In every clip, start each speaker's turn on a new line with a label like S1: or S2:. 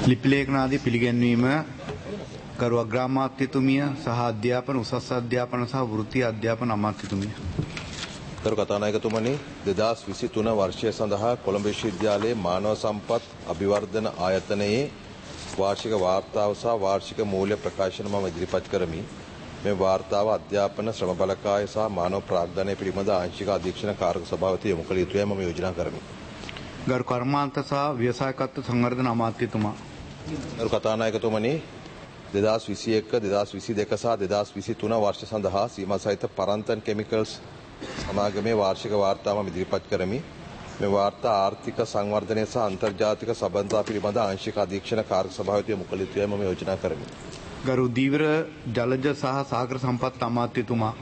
S1: ලිපි ලේඛනාදී පිළිගැන්වීම ගරු අග්‍රාමාත්‍යතුමිය සහ අධ්‍යාපන උසස් අධ්‍යාපන සහ වෘත්තීය අධ්‍යාපන අමාත්‍යතුමිය.
S2: ගරු කතානායකතුමනි 2023 වර්ෂය සඳහා කොළඹ විශ්වවිද්‍යාලයේ මානව සම්පත් අභිවර්ධන ආයතනයේ වාර්ෂික වාර්තාව සහ වාර්ෂික මූල්‍ය ප්‍රකාශන මම ඉදිරිපත් කරමි. මේ වාර්තාව අධ්‍යාපන ශ්‍රම බලකාය සහ මානව ප්‍රාග්ධනය පිළිබඳ ආංශික අධීක්ෂණ කාර්ක සභාවට යොමු කළ යුතුයි මම යෝජනා කරමි.
S1: ගරු කර්මාන්ත සහ ව්‍යවසායකත්ව සංවර්ධන අමාත්‍යතුමා.
S2: ගරු කතානායකතුමනි 2021 2022 සහ 2023 වර්ෂ සඳහා සීමා සහිත පරන්තන් කෙමිකල්ස් සමාගමේ වාර්ෂික වාර්තාව මම ඉදිරිපත් කරමි. මේ වාර්තා ආර්ථික සංවර්ධනය සහ අන්තර්ජාතික සම්බන්ධතා පිළිබඳ ආංශික අධීක්ෂණ කාර්ක සභාවට යොමු කළ යුතුයි මම යෝජනා කරමි.
S1: ගරු දීවර ජලජ සහ සාගර සම්පත් අමාත්‍යතුමා.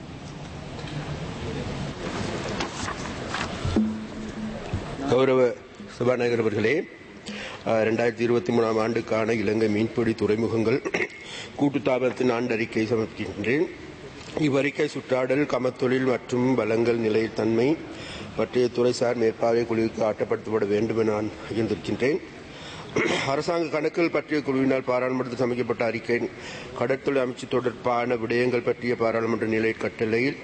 S3: கௌரவ சபாநாயகர் அவர்களே, 2023ஆம் ஆண்டுக்கான இலங்கை மீன்பிடி துறைமுகங்கள் கூட்டுத்தாபனத்தின் ஆண்டறிக்கை சமர்ப்பிக்கின்றேன். இவ்வறிக்கை சுற்றாடல், கமத்தொழில் மற்றும் வளங்கள் நிலைத்தன்மை பற்றிய துறைசார் மேற்பார்வை குழுவுக்கு ஆட்டப்படுத்தப்பட வேண்டும் என நான் அறிந்திருக்கின்றேன். அரசாங்க கணக்குகள் பற்றிய குழுவினால் பாராளுமன்றத்தில் சமைக்கப்பட்ட அறிக்கை கடற்தொழில் அமைச்சு தொடர்பான விடயங்கள் பற்றிய பாராளுமன்ற நிலை கட்டளையில்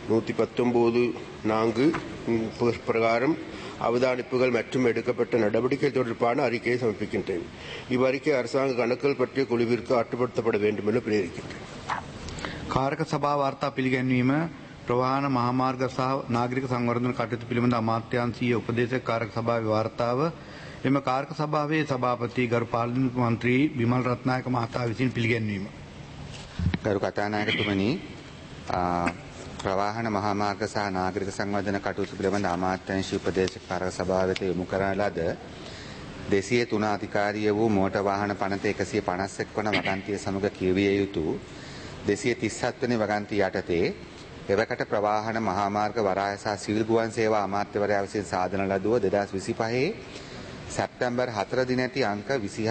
S3: 119(4) பிரகாரம் அவதானிப்புகள் மற்றும் எடுக்கப்பட்ட நடவடிக்கை தொடர்பான அறிக்கையை சமர்ப்பிக்கின்றேன். இவ்வறிக்கை அரசாங்க கணக்குகள் பற்றிய குழுவிற்கு ஆட்டுப்படுத்தப்பட வேண்டும் என பிரேரிக்கின்றேன்.
S1: කාරක සභා වාර්තා පිළිගැන්වීම ප්‍රවාහන මහාමාර්ග සහ නාගරික සංවර්ධන කටයුතු පිළිබඳ අමාත්‍යාංශීය උපදේශක කාරක සභාවේ වාර්තාව එම කාරක සභාවේ සභාපති ගරු පාර්ලිමේන්තු මන්ත්‍රී විමල් රත්නායක මහතා විසින් පිළිගැන්වීම.
S4: ගරු කතානායකතුමනි, ප්‍රවාහන මහාමාර්ග සහ නාගරික සංවර්ධන කටයුතු පිළිබඳ අමාත්‍යාංශීය උපදේශක කාරක සභාව වෙත යොමු කරන ලද 203 අධිකාරිය වූ මෝටර් වාහන පනත 151 වන වගන්තිය සමග කියවිය යුතු 237 වෙනි වගන්තිය යටතේ එවකට ප්‍රවාහන මහාමාර්ග වරාය සහ සිවිල් ගුවන් සේවා අමාත්‍යවරයා විසින් සාදන ලදුව 2025 සැප්තැම්බර් 4 දින ඇති අංක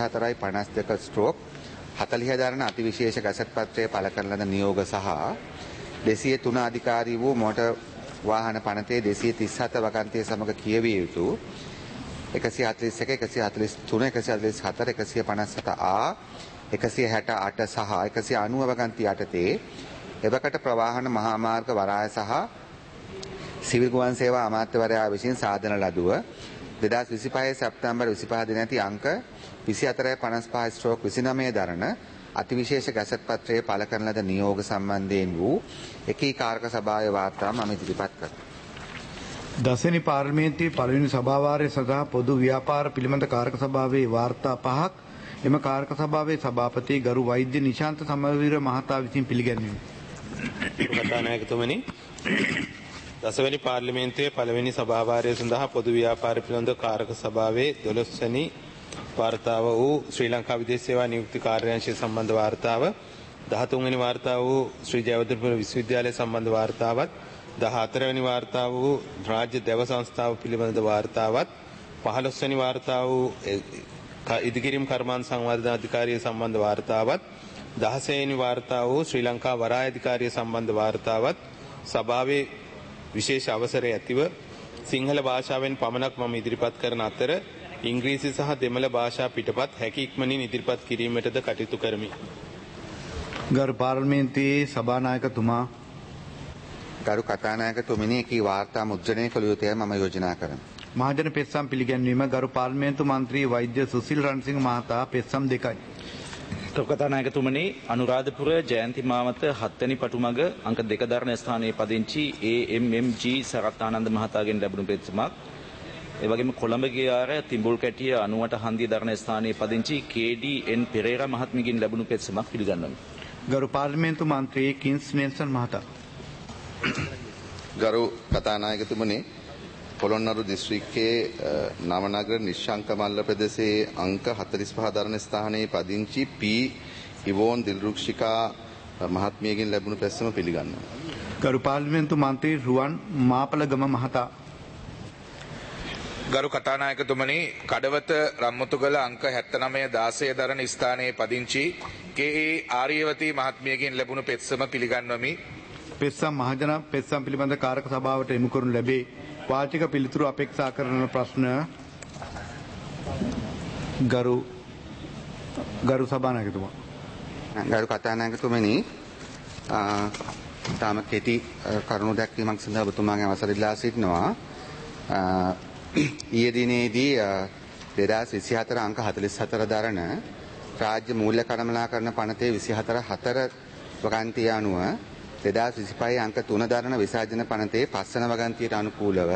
S4: 24/52/40 දරන අතිවිශේෂ ගැසට් පත්‍රය පළ කරන ලද නියෝග සහ 203 අධිකාරී වූ මෝටර් වාහන පනතේ 237 වගන්තිය සමග කියවිය යුතු 141, 143, 144, 157A, 168 සහ 190 වගන්තිය යටතේ එවකට ප්‍රවාහන මහාමාර්ග වරාය සහ සිවිල් ගුවන් සේවා අමාත්‍යවරයා විසින් සාදන ලදුව 2025 සැප්තැම්බර් 25 දින ඇති අංක 24/55/29 දරන අතිවිශේෂ ගැසට් පත්‍රයේ පළ කරන ලද නියෝග සම්බන්ධයෙන් වූ එකී කාරක සභාවේ වාර්තාව මම ඉදිරිපත් කරනවා.
S1: දසවෙනි පාර්ලිමේන්තුවේ පළවෙනි සභාවාරය සඳහා පොදු ව්‍යාපාර පිළිබඳ කාරක සභාවේ වාර්තා 5ක් එම කාරක සභාවේ සභාපති ගරු වෛද්‍ය නිශාන්ත සමරවීර මහතා විසින් පිළිගැන්වීම.
S5: කතානායකතුමනි, දසවෙනි පාර්ලිමේන්තුවේ පළවෙනි සභාවාරය සඳහා පොදු ව්‍යාපාර පිළිබඳ කාරක සභාවේ 12 වෙනි වාර්තාව වූ ශ්‍රී ලංකා විදේශ සේවා නියුක්ති කාර්යාංශය සම්බන්ධ වාර්තාව, 13 වෙනි වාර්තාව වූ ශ්‍රී ජයවර්ධනපුර විශ්වවිද්‍යාලය සම්බන්ධ වාර්තාවත්, 14 වෙනි වාර්තාව වූ රාජ්‍ය දේව සංස්ථාව පිළිබඳ වාර්තාවත්, 15 වෙනි වාර්තාව වූ ඉදිකිරීම් කර්මාන්ත සංවර්ධන අධිකාරිය සම්බන්ධ වාර්තාවත්, 16 වෙනි වාර්තාව වූ ශ්‍රී ලංකා වරාය අධිකාරිය සම්බන්ධ වාර්තාවත් සභාවේ විශේෂ අවසරය ඇතිව සිංහල භාෂාවෙන් පමණක් මම ඉදිරිපත් කරන අතර ඉංග්‍රීසි සහ දෙමළ භාෂා පිටපත් හැකි ඉක්මනින් ඉදිරිපත් කිරීමටද කටයුතු කරමි.
S1: ගරු පාර්ලිමේන්තුවේ සභානායකතුමා.
S4: ගරු කතානායකතුමනි, එකී වාර්තා මුද්‍රණය කළ යුතුයි මම යෝජනා කරමි.
S1: මහජන පෙත්සම් පිළිගැන්වීම ගරු පාර්ලිමේන්තු මන්ත්‍රී වෛද්‍ය සුසිල් රණසිංහ මහතා පෙත්සම් 2යි.
S6: කතානායකතුමනි, අනුරාධපුර ජයන්ති මාවත 7 වෙනි පටුමග අංක 2 දරන ස්ථානයේ පදිංචි AMMG සරත්ආනන්ද මහතාගෙන් ලැබුණු පෙත්සමක්. ඒ වගේම කොළඹ ගියාර තිඹුල් කැටිය 98 හන්දිය දරන ස්ථානයේ පදිංචි KDN පෙරේරා මහත්මියගෙන් ලැබුණු පෙත්සමක් පිළිගන්නවා.
S1: ගරු පාර්ලිමේන්තු මන්ත්‍රී කින්ස් නෙල්සන් මහතා.
S2: ගරු කතානායකතුමනි, පොළොන්නරු දිස්ත්‍රික්කයේ නවනගර නිශ්ශංක මල්ල ප්‍රදේශයේ අංක 45 දරන ස්ථානයේ පදිංචි P ඉවෝන් දිල්රුක්ෂිකා මහත්මියගෙන් ලැබුණු පෙත්සම පිළිගන්නවා.
S1: ගරු පාර්ලිමේන්තු මන්ත්‍රී රුවන් මාපලගම මහතා.
S7: ගරු කතානායකතුමනි, කඩවත රම්මුතුගල අංක 79/16 දරන ස්ථානයේ පදිංචි KA ආර්යවතී මහත්මියගෙන් ලැබුණු පෙත්සම පිළිගන්වමි.
S1: පෙත්සම් මහජන පෙත්සම් පිළිබඳ කාරක සභාවට එමු කරනු ලැබේ. වාචික පිළිතුරු අපේක්ෂා කරන ප්‍රශ්න ගරු ගරු සභානායකතුමා.
S4: ගරු කතානායකතුමනි තාම කෙටි කරුණු දැක්වීමක් සඳහා ඔබතුමාගේ අවසර ඉල්ලා සිටිනවා. ඊයේ දිනේදී 2024 අංක 44 දරන රාජ්‍ය මූල්‍ය කළමනාකරණ පනතේ 24/4 වගන්තිය අනුව 2025 අංක 3 දරන විසර්ජන පනතේ 5 වන වගන්තියට අනුකූලව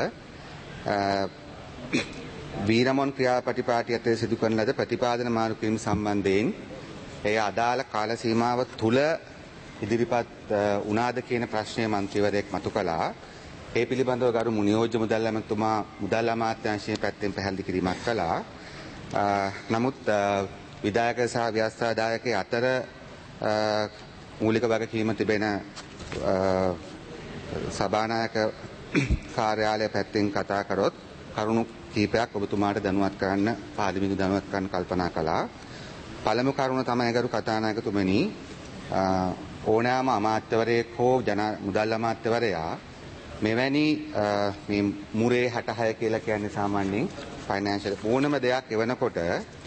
S4: වීරමොන් ක්‍රියාපටිපාටි යටතේ සිදු කරන ලද ප්‍රතිපාදන මාරු කිරීම සම්බන්ධයෙන් එය අදාළ කාල සීමාව තුල ඉදිරිපත් උනාද කියන ප්‍රශ්නය මන්ත්‍රීවරයෙක් මතු කළා. ඒ පිළිබඳව ගරු නියෝජ්‍ය මුදල් ඇමතුමා මුදල් අමාත්‍යාංශයේ පැත්තෙන් පැහැදිලි කිරීමක් කළා. නමුත් විධායක සහ ව්‍යවස්ථාදායකයේ අතර මූලික වගකීම තිබෙන සභානායක කාර්යාලය පැත්තෙන් කතා කරොත් කරුණු කීපයක් ඔබතුමාට දැනුවත් කරන්න පාර්ලිමේන්තුව දැනුවත් කරන්න කල්පනා කළා. පළමු කරුණ තමයි ගරු කතානායකතුමනි ඕනෑම අමාත්‍යවරයෙක් හෝ මුදල් අමාත්‍යවරයා මෙවැනි මේ මුරේ 66 කියලා කියන්නේ සාමාන්‍යයෙන් ෆයිනෑන්ෂල් ඕනම දෙයක් එවනකොට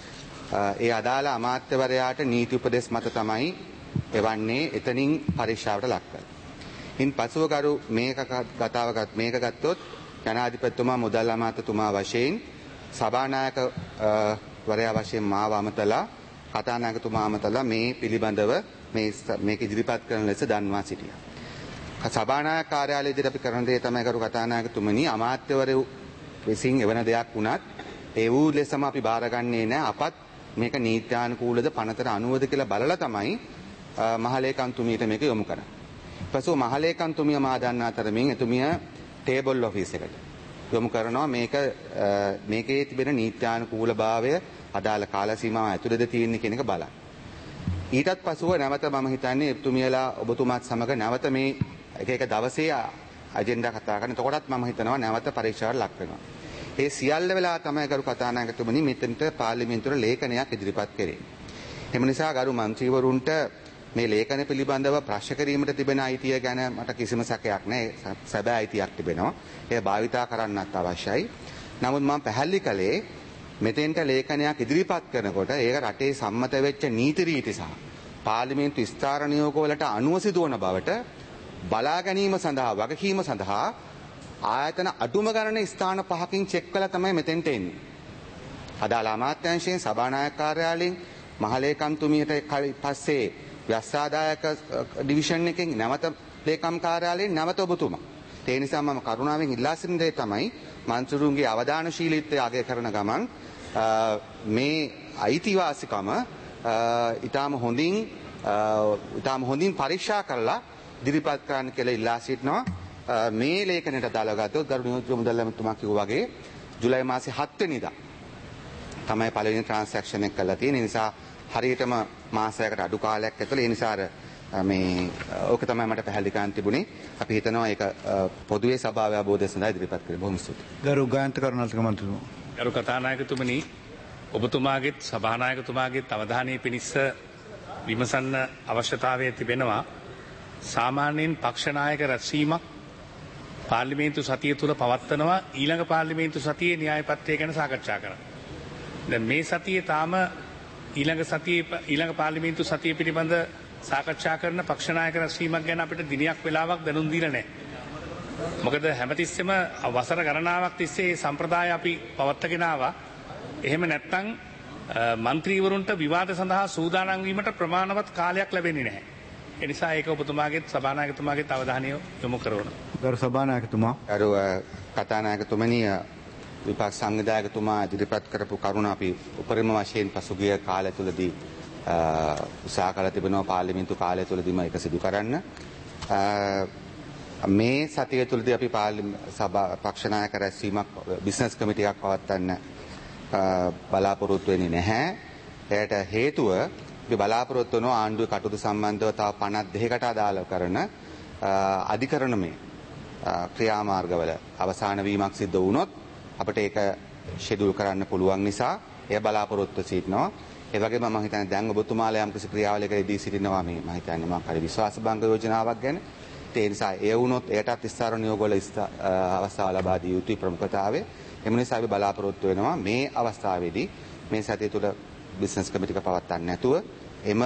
S4: ඒ අදාළ අමාත්‍යවරයාට නීති උපදෙස් මත තමයි එවන්නේ එතනින් පරීක්ෂාවට ලක් කරන්නේ. ඉන් පසුව කරු මේක ගත්තොත් ජනාධිපතිතුමා මුදල් අමාත්‍යතුමා වශයෙන් සභානායක වරයා වශයෙන් මාව අමතලා කතානායකතුමා අමතලා මේ පිළිබඳව මේක ඉදිරිපත් කරන ලෙස දන්වා සිටියා. සභානායක කාර්යාලයේදී අපි කරන දේ තමයි කරු කතානායකතුමනි අමාත්‍යවරු විසින් එවන දෙයක් වුණත් ඒ වූ ලෙසම අපි බාරගන්නේ නැහැ. අපත් මේක නීත්‍යානුකූලද පනතට අනුවද කියලා බලලා තමයි මහලේකම්තුමියට මේක යොමු කරන්නේ. පසුව මහලේකම්තුමිය මා දන්නා තරමින් එතුමිය ටේබල් ඔෆිස් එකට යොමු කරනවා මේකේ තිබෙන නීත්‍යානුකූලභාවය අදාළ කාල සීමාව ඇතුළතද තියෙන්නේ කියන එක බලන්න. ඊටත් පසුව නැවත මම හිතන්නේ එතුමියලා ඔබතුමාත් සමග නැවත මේ එක දවසේ අජෙන්ඩා කතා කරන. එතකොටත් මම හිතනවා නැවත පරීක්ෂාවට ලක් වෙනවා. ඒ සියල්ල වෙලා තමයි ගරු කතානායකතුමනි මෙතනට පාර්ලිමේන්තුවට ලේඛනයක් ඉදිරිපත් කරේ. එම නිසා ගරු මන්ත්‍රීවරුන්ට මේ ලේඛන පිළිබඳව ප්‍රශ්න කිරීමට තිබෙන අයිතිය ගැන මට කිසිම සැකයක් නැහැ. සැබෑ අයිතියක් තිබෙනවා. එය භාවිතා කරන්නත් අවශ්‍යයි. නමුත් මම පැහැදිලි කළේ මෙතෙන්ට ලේඛනයක් ඉදිරිපත් කරනකොට ඒක රටේ සම්මත වෙච්ච නීති රීති සහ පාර්ලිමේන්තු විස්තර නියෝගවලට අනුව සිදුවන බවට බලා ගැනීම සඳහා වගකීම සඳහා ආයතන අඩුම ගණනේ ස්ථාන 5කින් චෙක් කළා තමයි මෙතෙන්ට එන්නේ. අදාළ අමාත්‍යාංශයෙන් සභානායක කාර්යාලයෙන් මහලේකම්තුමියට පස්සේ ව්‍යවස්ථාදායක ඩිවිෂන් එකෙන් නැවත ලේකම් කාර්යාලයෙන් නැවත ඔබතුමා. ඒ නිසා මම කරුණාවෙන් ඉල්ලා සිටින දේ තමයි මන්ත්‍රීවරුන්ගේ අවධානශීලීත්වය අගය කරන ගමන් මේ අයිතිවාසිකම ඊටාම හොඳින් පරීක්ෂා කරලා ඉදිරිපත් කරන්න කියලා ඉල්ලා සිටිනවා. මේ ලේඛනයට අදාළව ගත්තොත් ගරු නියෝජ්‍ය මුදල් ඇමතුමා කිව්වා වගේ ජුලයි මාසේ 7 වෙනිදා තමයි පළවෙනි ට්‍රාන්සැක්ෂන් එක කළා තියෙන්නේ. ඒ නිසා හරියටම මාසයකට අඩු කාලයක් ඇතුළත ඒ නිසා ඕක තමයි මට පැහැදිලි කරන්න තිබුණේ. අපි හිතනවා ඒක පොදුවේ සභාවේ අවබෝධය සඳහා ඉදිරිපත් කරේ. බොහොම ස්තුතියි.
S1: ගරු ගායන්ත කරුණාතිලක මන්ත්‍රීතුමා.
S8: ගරු කතානායකතුමනි ඔබතුමාගේත් සභානායකතුමාගේත් අවධානය පිණිස විමසන්න අවශ්‍යතාවය තිබෙනවා. සාමාන්‍යයෙන් පක්ෂ නායක රැස්වීමක් පාර්ලිමේන්තු සතිය තුල පවත්වනවා ඊළඟ පාර්ලිමේන්තු සතියේ න්‍යාය පත්‍රය ගැන සාකච්ඡා කරන්න. දැන් මේ සතියේ තාම ඊළඟ පාර්ලිමේන්තු සතිය පිළිබඳ සාකච්ඡා කරන පක්ෂ නායක රැස්වීමක් ගැන අපිට දිනයක් වෙලාවක් දැනුම් දීලා නැහැ. මොකද හැමතිස්සෙම වසර ගණනාවක් තිස්සේ සම්ප්‍රදාය අපි පවත්වාගෙන ආවා. එහෙම නැත්නම් മന്ത്രിවරුන්ට විවාද සඳහා සූදානම් වීමට ප්‍රමාණවත් කාලයක් ලැබෙන්නේ නැහැ. ඒ නිසා ඒක ඔබතුමාගේ සභානායකතුමාගේ අවධානය යොමු කරනවා.
S1: ගරු සභානායකතුමා.
S4: ගරු කතානායකතුමනි විපක්ෂ සංවිධායකතුමා ඉදිරිපත් කරපු කරුණ අපි උපරිම වශයෙන් පසුගිය කාලය තුලදී උත්සාහ කළ තිබෙනවා පාර්ලිමේන්තු කාලය තුලදීම ඒක සිදු කරන්න. මේ සතිය තුලදී අපි පක්ෂ නායක රැස්වීමක් බිස්නස් කමිටියක් පවත්වන්න බලාපොරොත්තු වෙන්නේ නැහැ. එයට හේතුව අපි බලාපොරොත්තු වෙන ආණ්ඩුවේ කටයුතු සම්බන්ධව තව 52කට අදාළ කරන අධිකරණමය ක්‍රියාමාර්ගවල අවසාන වීමක් සිද්ධ වුණොත් අපිට ඒක ෂෙඩියුල් කරන්න පුළුවන් නිසා එය බලාපොරොත්තු සිටිනවා. ඒ වගේම මම හිතන්නේ දැන් ඔබතුමාලා යම් කිසි ක්‍රියාවලියකදී සිටිනවා මේ මම හිතන්නේ මම හරි විශ්වාස භංග යෝජනාවක් ගැන. ඒ නිසා ඒ වුණොත් එයටත් විස්තර නියෝගවල අවස්ථාව ලබා දී යුතුයි ප්‍රමුඛතාවය. එම නිසා අපි බලාපොරොත්තු වෙනවා මේ අවස්ථාවේදී මේ සතිය තුළ බිස්නස් කමිටු එක පවත්වන්නේ නැතුව එම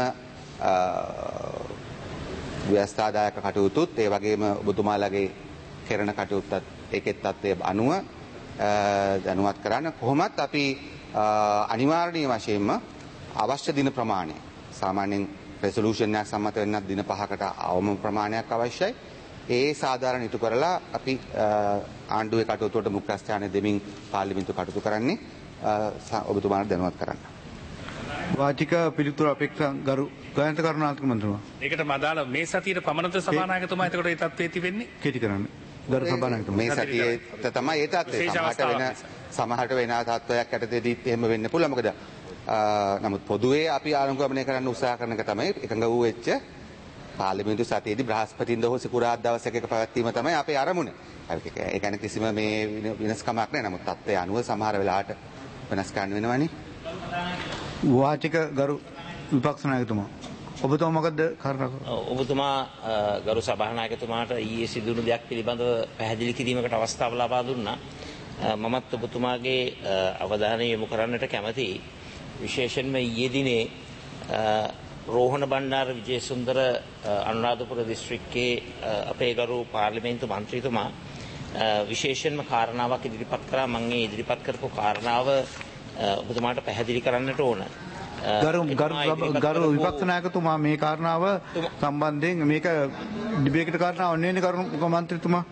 S4: ව්‍යවස්ථාදායක කටයුතුත් ඒ වගේම ඔබතුමාලගේ කරන කටයුත්තත් ඒකෙත් තත්ත්වය අනුව දැනුවත් කරන්න කොහොමත් අපි අනිවාර්ය වශයෙන්ම අවශ්‍ය දින ප්‍රමාණය සාමාන්‍යයෙන් රෙසොලූෂන් එකක් සම්මත වෙන්නත් දින 5කට අවම ප්‍රමාණයක් අවශ්‍යයි. ඒ සාධාරණ ඉටු කරලා අපි ආණ්ඩුවේ කටයුතු වලට මුඛ්‍යස්ථානය දෙමින් පාර්ලිමේන්තුව කටයුතු කරන්නේ ඔබතුමාට දැනුවත් කරන්න.
S1: වාචික පිළිතුරු අපේක්ෂා ගරු ගායන්ත කරුණානායක මන්ත්‍රීතුමා.
S8: ඒකට මදාල මේ සතියේ පමණද සභානායකතුමා එතකොට ඒ තත්ත්වයේ තිබෙන්නේ?
S1: කෙටි කරන්න. ගරු සභානායකතුමා.
S4: මේ සතියේ තමයි ඒ තත්ත්වය. සමහරට වෙන තත්ත්වයක් යටතේදීත් එහෙම වෙන්න පුළුවන්. මොකද නමුත් පොදුවේ අපි ආරම්භණය කරන්න උත්සාහ කරන එක තමයි එකඟ වූ වෙච්ච පාර්ලිමේන්තු සතියේදී බ්‍රහස්පතින්ද හෝ සිකුරාදා දවසක එක පැවැත්වීම තමයි අපේ අරමුණ. ඒ කියන්නේ කිසිම මේ වෙනස්කමක් නැහැ. නමුත් තත්ත්වය අනුව සමහර වෙලාවට වෙනස් කරන්න වෙනවනේ.
S1: වාචික ගරු විපක්ෂ නායකතුමා. ඔබතුමා මොකද කාරණා?
S9: ඔබතුමා ගරු සභානායකතුමාට ඊයේ සිදුවුණු දෙයක් පිළිබඳව පැහැදිලි කිරීමකට අවස්ථාව ලබා දුන්නා. මමත් ඔබතුමාගේ අවධානය යොමු කරන්නට කැමතියි. විශේෂයෙන්ම ඊයේ දිනේ රෝහණ බණ්ඩාර විජේසුන්දර අනුරාධපුර දිස්ත්‍රික්කයේ අපේ ගරු පාර්ලිමේන්තු මන්ත්‍රීතුමා විශේෂයෙන්ම කාරණාවක් ඉදිරිපත් කරා. මම මේ ඉදිරිපත් කරපු කාරණාව ඔබතුමාට පැහැදිලි කරන්නට ඕන.
S1: ගරු විපක්ෂ නායකතුමා මේ කාරණාව සම්බන්ධයෙන් මේක ඩිබේට් කාරණාවක් නෙවෙයි කරු මන්ත්‍රීතුමා.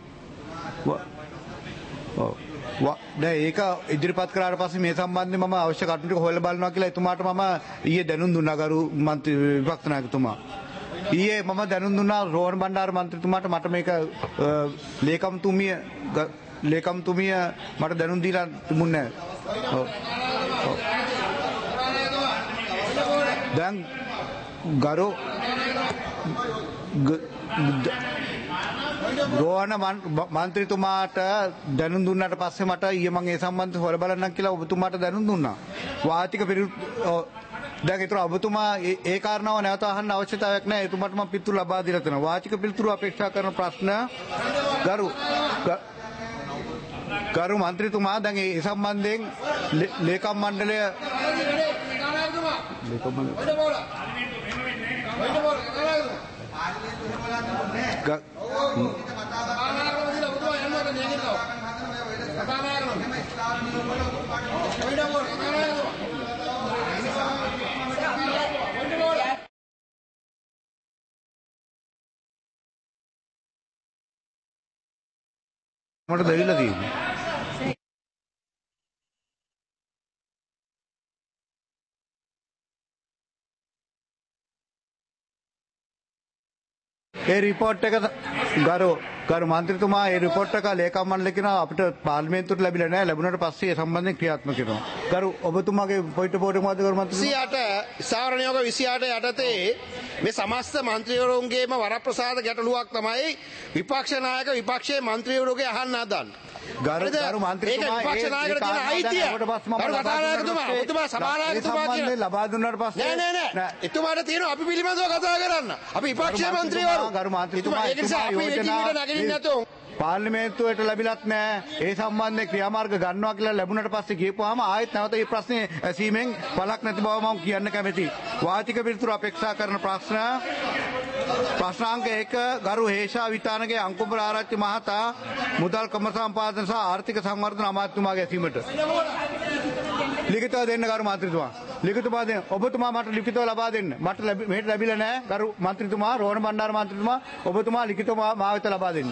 S1: දැන් ඒක ඉදිරිපත් කරාට පස්සේ මේ සම්බන්ධයෙන් මම අවශ්‍ය කටයුතු ටික හොයලා බලනවා කියලා එතුමාට මම ඊයේ දැනුම් දුන්නා ගරු මන්ත්‍රී විපක්ෂ නායකතුමා. ඊයේ මම දැනුම් දුන්නා රෝහණ බණ්ඩාර මන්ත්‍රීතුමාට මට මේක ලේකම්තුමිය මට දැනුම් දීලා තිබුණේ නැහැ. දැන් ගරු රෝහණ මන්ත්‍රීතුමාට දැනුම් දුන්නාට පස්සේ මට ඊයේ මම ඒ සම්බන්ධව හොර බලන්නම් කියලා ඔබතුමාට දැනුම් දුන්නා. වාචික දැන් ඒතර ඔබතුමා ඒ කාරණාව නැවත අහන්න අවශ්‍යතාවයක් නැහැ. එතුමාට මම පිළිතුරු ලබා දීලා තියෙනවා. වාචික පිළිතුරු අපේක්ෂා කරන ප්‍රශ්න ගරු මන්ත්‍රීතුමා දැන් ඒ සම්බන්ධයෙන් ලේකම් මණ්ඩලය මට දෙවිලා තියෙනවා. ඒ රිපෝට් එක ගරු මන්ත්‍රීතුමා ඒ රිපෝට් එක ලේකම් මණ්ඩලය කියනවා අපිට පාර්ලිමේන්තුවට ලැබිලා නැහැ. ලැබුණාට පස්සේ ඒ සම්බන්ධයෙන් ක්‍රියාත්මක කරනවා. ගරු ඔබතුමාගේ පොයින්ට් එක මොකද ගරු මන්ත්‍රීතුමා?
S3: 28 ස්ථාවර නියෝග 28 යටතේ මේ සමස්ත මන්ත්‍රීවරුන්ගේම වරප්‍රසාද ගැටලුවක් තමයි විපක්ෂ නායක විපක්ෂයේ මන්ත්‍රීවරුගේ අහන්න හදන්නේ.
S1: ගරු මන්ත්‍රීතුමා
S3: විපක්ෂ නායකට තියෙන අයිතිය. ගරු කතානායකතුමා ඔබතුමා සභානායකතුමා කියන
S1: ලබා දුන්නාට පස්සේ
S3: නෑ එතුමාට තියෙනවා අපි පිළිබඳව කතා කරන්න. අපි විපක්ෂයේ මන්ත්‍රීවරු
S1: ගරු මන්ත්‍රීතුමා
S3: ඒක නිසා අපි ඒකීමට නැගෙන්නේ නැතෝ
S1: පාර්ලිමේන්තුවට ලැබිලත් නැහැ. ඒ සම්බන්ධයෙන් ක්‍රියාමාර්ග ගන්නවා කියලා ලැබුණට පස්සේ කියපුවාම ආයෙත් නැවත මේ ප්‍රශ්නේ ඇසීමෙන් පළක් නැති බව මම කියන්න කැමැතියි. වාචික පිළිතුරු අපේක්ෂා කරන ප්‍රශ්නාංක 1 ගරු හේෂා විතානගේ අංකුඹර ආරච්චි මහතා මුදල් කර්මසම්පාදන සහ ආර්ථික සංවර්ධන අමාත්‍යතුමාගේ ඇසීමට ලිඛිතව දෙන්න ගරු මන්ත්‍රීතුමා. ලිඛිතව දෙන්න. ඔබතුමා මට ලිඛිතව ලබා දෙන්න. මට මේට ලැබිලා නැහැ. ගරු මන්ත්‍රීතුමා රෝහණ බණ්ඩාර මන්ත්‍රීතුමා ඔබතුමා ලිඛිතව මා වෙත ලබා දෙන්න.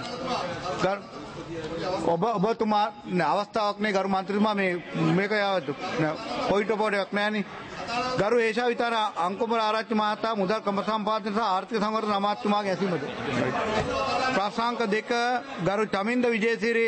S1: ඔබතුමා අවස්ථාවක් නේ ගරු මන්ත්‍රීතුමා මේක පොයින්ට් එකක් නෑනේ. ගරු හේෂා විතාන අංකුඹර ආරච්චි මහතා මුදල් කර්මසම්පාදන සහ ආර්ථික සංවර්ධන අමාත්‍යතුමාගේ ඇසීමට. ප්‍රශ්නාංක 2 ගරු චමින්ද විජේසිරි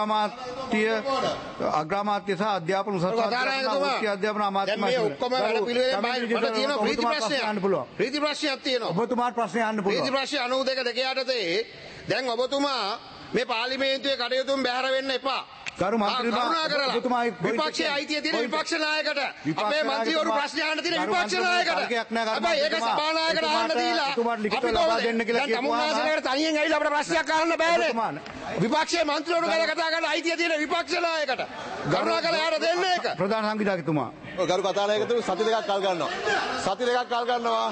S1: අග්‍රාමාත්‍ය සහ අධ්‍යාපන උසස් අධ්‍යාපන අමාත්‍යතුමා.
S3: මේ ඔක්කොම වැඩ පිළිවෙලේ මට තියෙන ප්‍රීති ප්‍රශ්නයක් අහන්න පුළුවන්. ප්‍රීති ප්‍රශ්නයක් තියෙනවා.
S1: ඔබතුමාට ප්‍රශ්න අහන්න පුළුවන්.
S3: ප්‍රීති ප්‍රශ්න 92 යටතේ දැන් ඔබතුමා මේ පාර්ලිමේන්තුවේ කටයුතුන් බැහැර වෙන්න එපා.
S1: ගරු මන්ත්‍රීතුමා
S3: විපක්ෂයේ අයිතිය තියෙන විපක්ෂ නායකට අපේ මන්ත්‍රීවරු ප්‍රශ්න අහන්න තියෙන විපක්ෂ නායකට හැබැයි ඒක සභානායකට අහන්න දීලා
S1: ලිඛිතව ලබා දෙන්න කියලා
S3: තමුන්නාසලකට තනියෙන් ඇවිල්ලා අපිට ප්‍රශ්නයක් අහන්න බෑනේ විපක්ෂයේ මන්ත්‍රීවරු ගැන කතා කරන්න අයිතිය තියෙන විපක්ෂ නායකට කරුණාකරලා යාට දෙන්න ඒක
S1: ප්‍රධාන සංවිධායකතුමා
S2: ගරු කතානායකතුමනි සති දෙකක් කල් ගන්නවා. සති දෙකක් කල් ගන්නවා.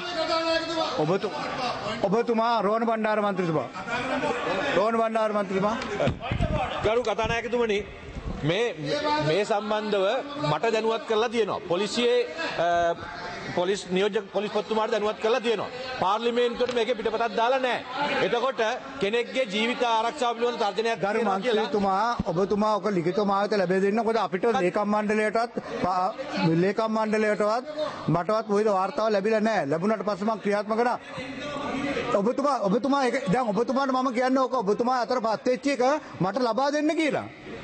S1: ඔබතුමා රෝහණ බණ්ඩාර මන්ත්‍රීතුමා. රෝහණ බණ්ඩාර මන්ත්‍රීතුමා.
S10: ගරු කතානායකතුමනි මේ සම්බන්ධව මට දැනුවත් කරලා තියෙනවා. පොලිසියේ පොලිස් නියෝජක පොලිස්පතිතුමාට දැනුවත් කරලා තියෙනවා. පාර්ලිමේන්තුවට මේකේ පිටපතක් දාලා නැහැ. එතකොට කෙනෙක්ගේ ජීවිත ආරක්ෂාව පිළිබඳ තර්ජනයක්
S1: ගරු මන්ත්‍රීතුමා ඔබතුමා ඔක ලිඛිතව මාවත ලැබෙ දෙන්න. මොකද අපිට ලේකම් මණ්ඩලයටවත් මටවත් මොකද වාර්තාව ලැබිලා නැහැ. ලැබුණාට පස්සේ මම ක්‍රියාත්මක කරා. ඔබතුමා ඒක දැන් ඔබතුමාට මම කියන්නේ ඔක ඔබතුමා අතර පත් වෙච්ච එක මට ලබා දෙන්න කියලා.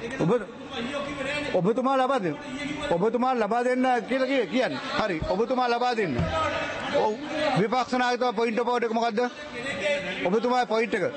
S1: ඔබතුමා ලබා දෙන්න. ඔබතුමා ලබා දෙන්න කියලා කියන්නේ. හරි. ඔබතුමා ලබා දෙන්න. ඔව් විපක්ෂ නායකතුමා පොයින්ට් ඔෆ් ඕඩර් එක මොකද්ද? ඔබතුමාගේ පොයින්ට් එක.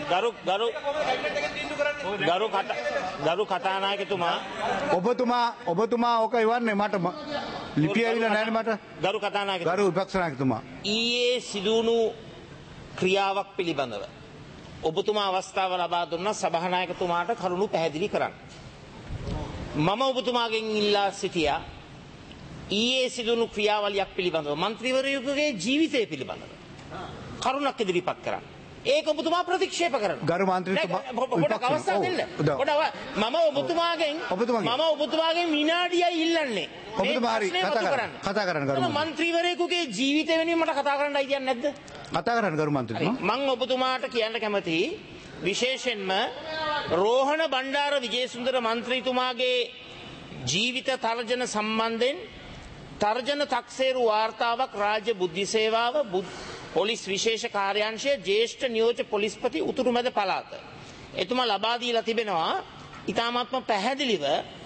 S9: ගරු කතානායකතුමා
S1: ඔබතුමා ඔක ඉවන්නේ මට ලිපිය ඇවිල්ලා නැහැ මට.
S9: ගරු කතානායකතුමා
S1: ගරු විපක්ෂ නායකතුමා
S9: ඊයේ සිදුණු ක්‍රියාවක් පිළිබඳව ඔබතුමා අවස්ථාව ලබා දුන්නා සභානායකතුමාට කරුණු පැහැදිලි කරන්න. මම ඔබතුමාගෙන් ඉල්ලා සිටියා ඊයේ සිදුණු ක්‍රියාවලියක් පිළිබඳව മന്ത്രിවරයෙකුගේ ජීවිතය පිළිබඳව කරුණක් ඉදිරිපත් කරන්න. ඒක ඔබතුමා ප්‍රතික්ෂේප කරනවා.
S1: ගරු මන්ත්‍රීතුමා
S9: පොඩක් අවස්ථාවක් දෙන්න. මම ඔබතුමාගෙන් විනාඩියයි ඉල්ලන්නේ.
S1: ඔබතුමා හරි කතා කරන්න ගරු
S9: මන්ත්‍රීවරයෙකුගේ ජීවිතය වෙනුවෙන් මට කතා කරන්නයි කියන්නේ නැද්ද?
S1: කතා කරන්න ගරු මන්ත්‍රීතුමා.
S9: මම ඔබතුමාට කියන්න කැමතියි විශේෂයෙන්ම රෝහණ බණ්ඩාර විජේසුන්දර මන්ත්‍රීතුමාගේ ජීවිත තර්ජන සම්බන්ධයෙන් තර්ජන තක්සේරු වාර්තාවක් රාජ්‍ය බුද්ධි සේවාව පොලිස් විශේෂ කාර්යාංශයේ ජ්‍යෙෂ්ඨ නියෝජ්‍ය පොලිස්පති උතුරු මැද පළාත එතුමා ලබා දීලා තිබෙනවා ඉතාමත්ම පැහැදිලිව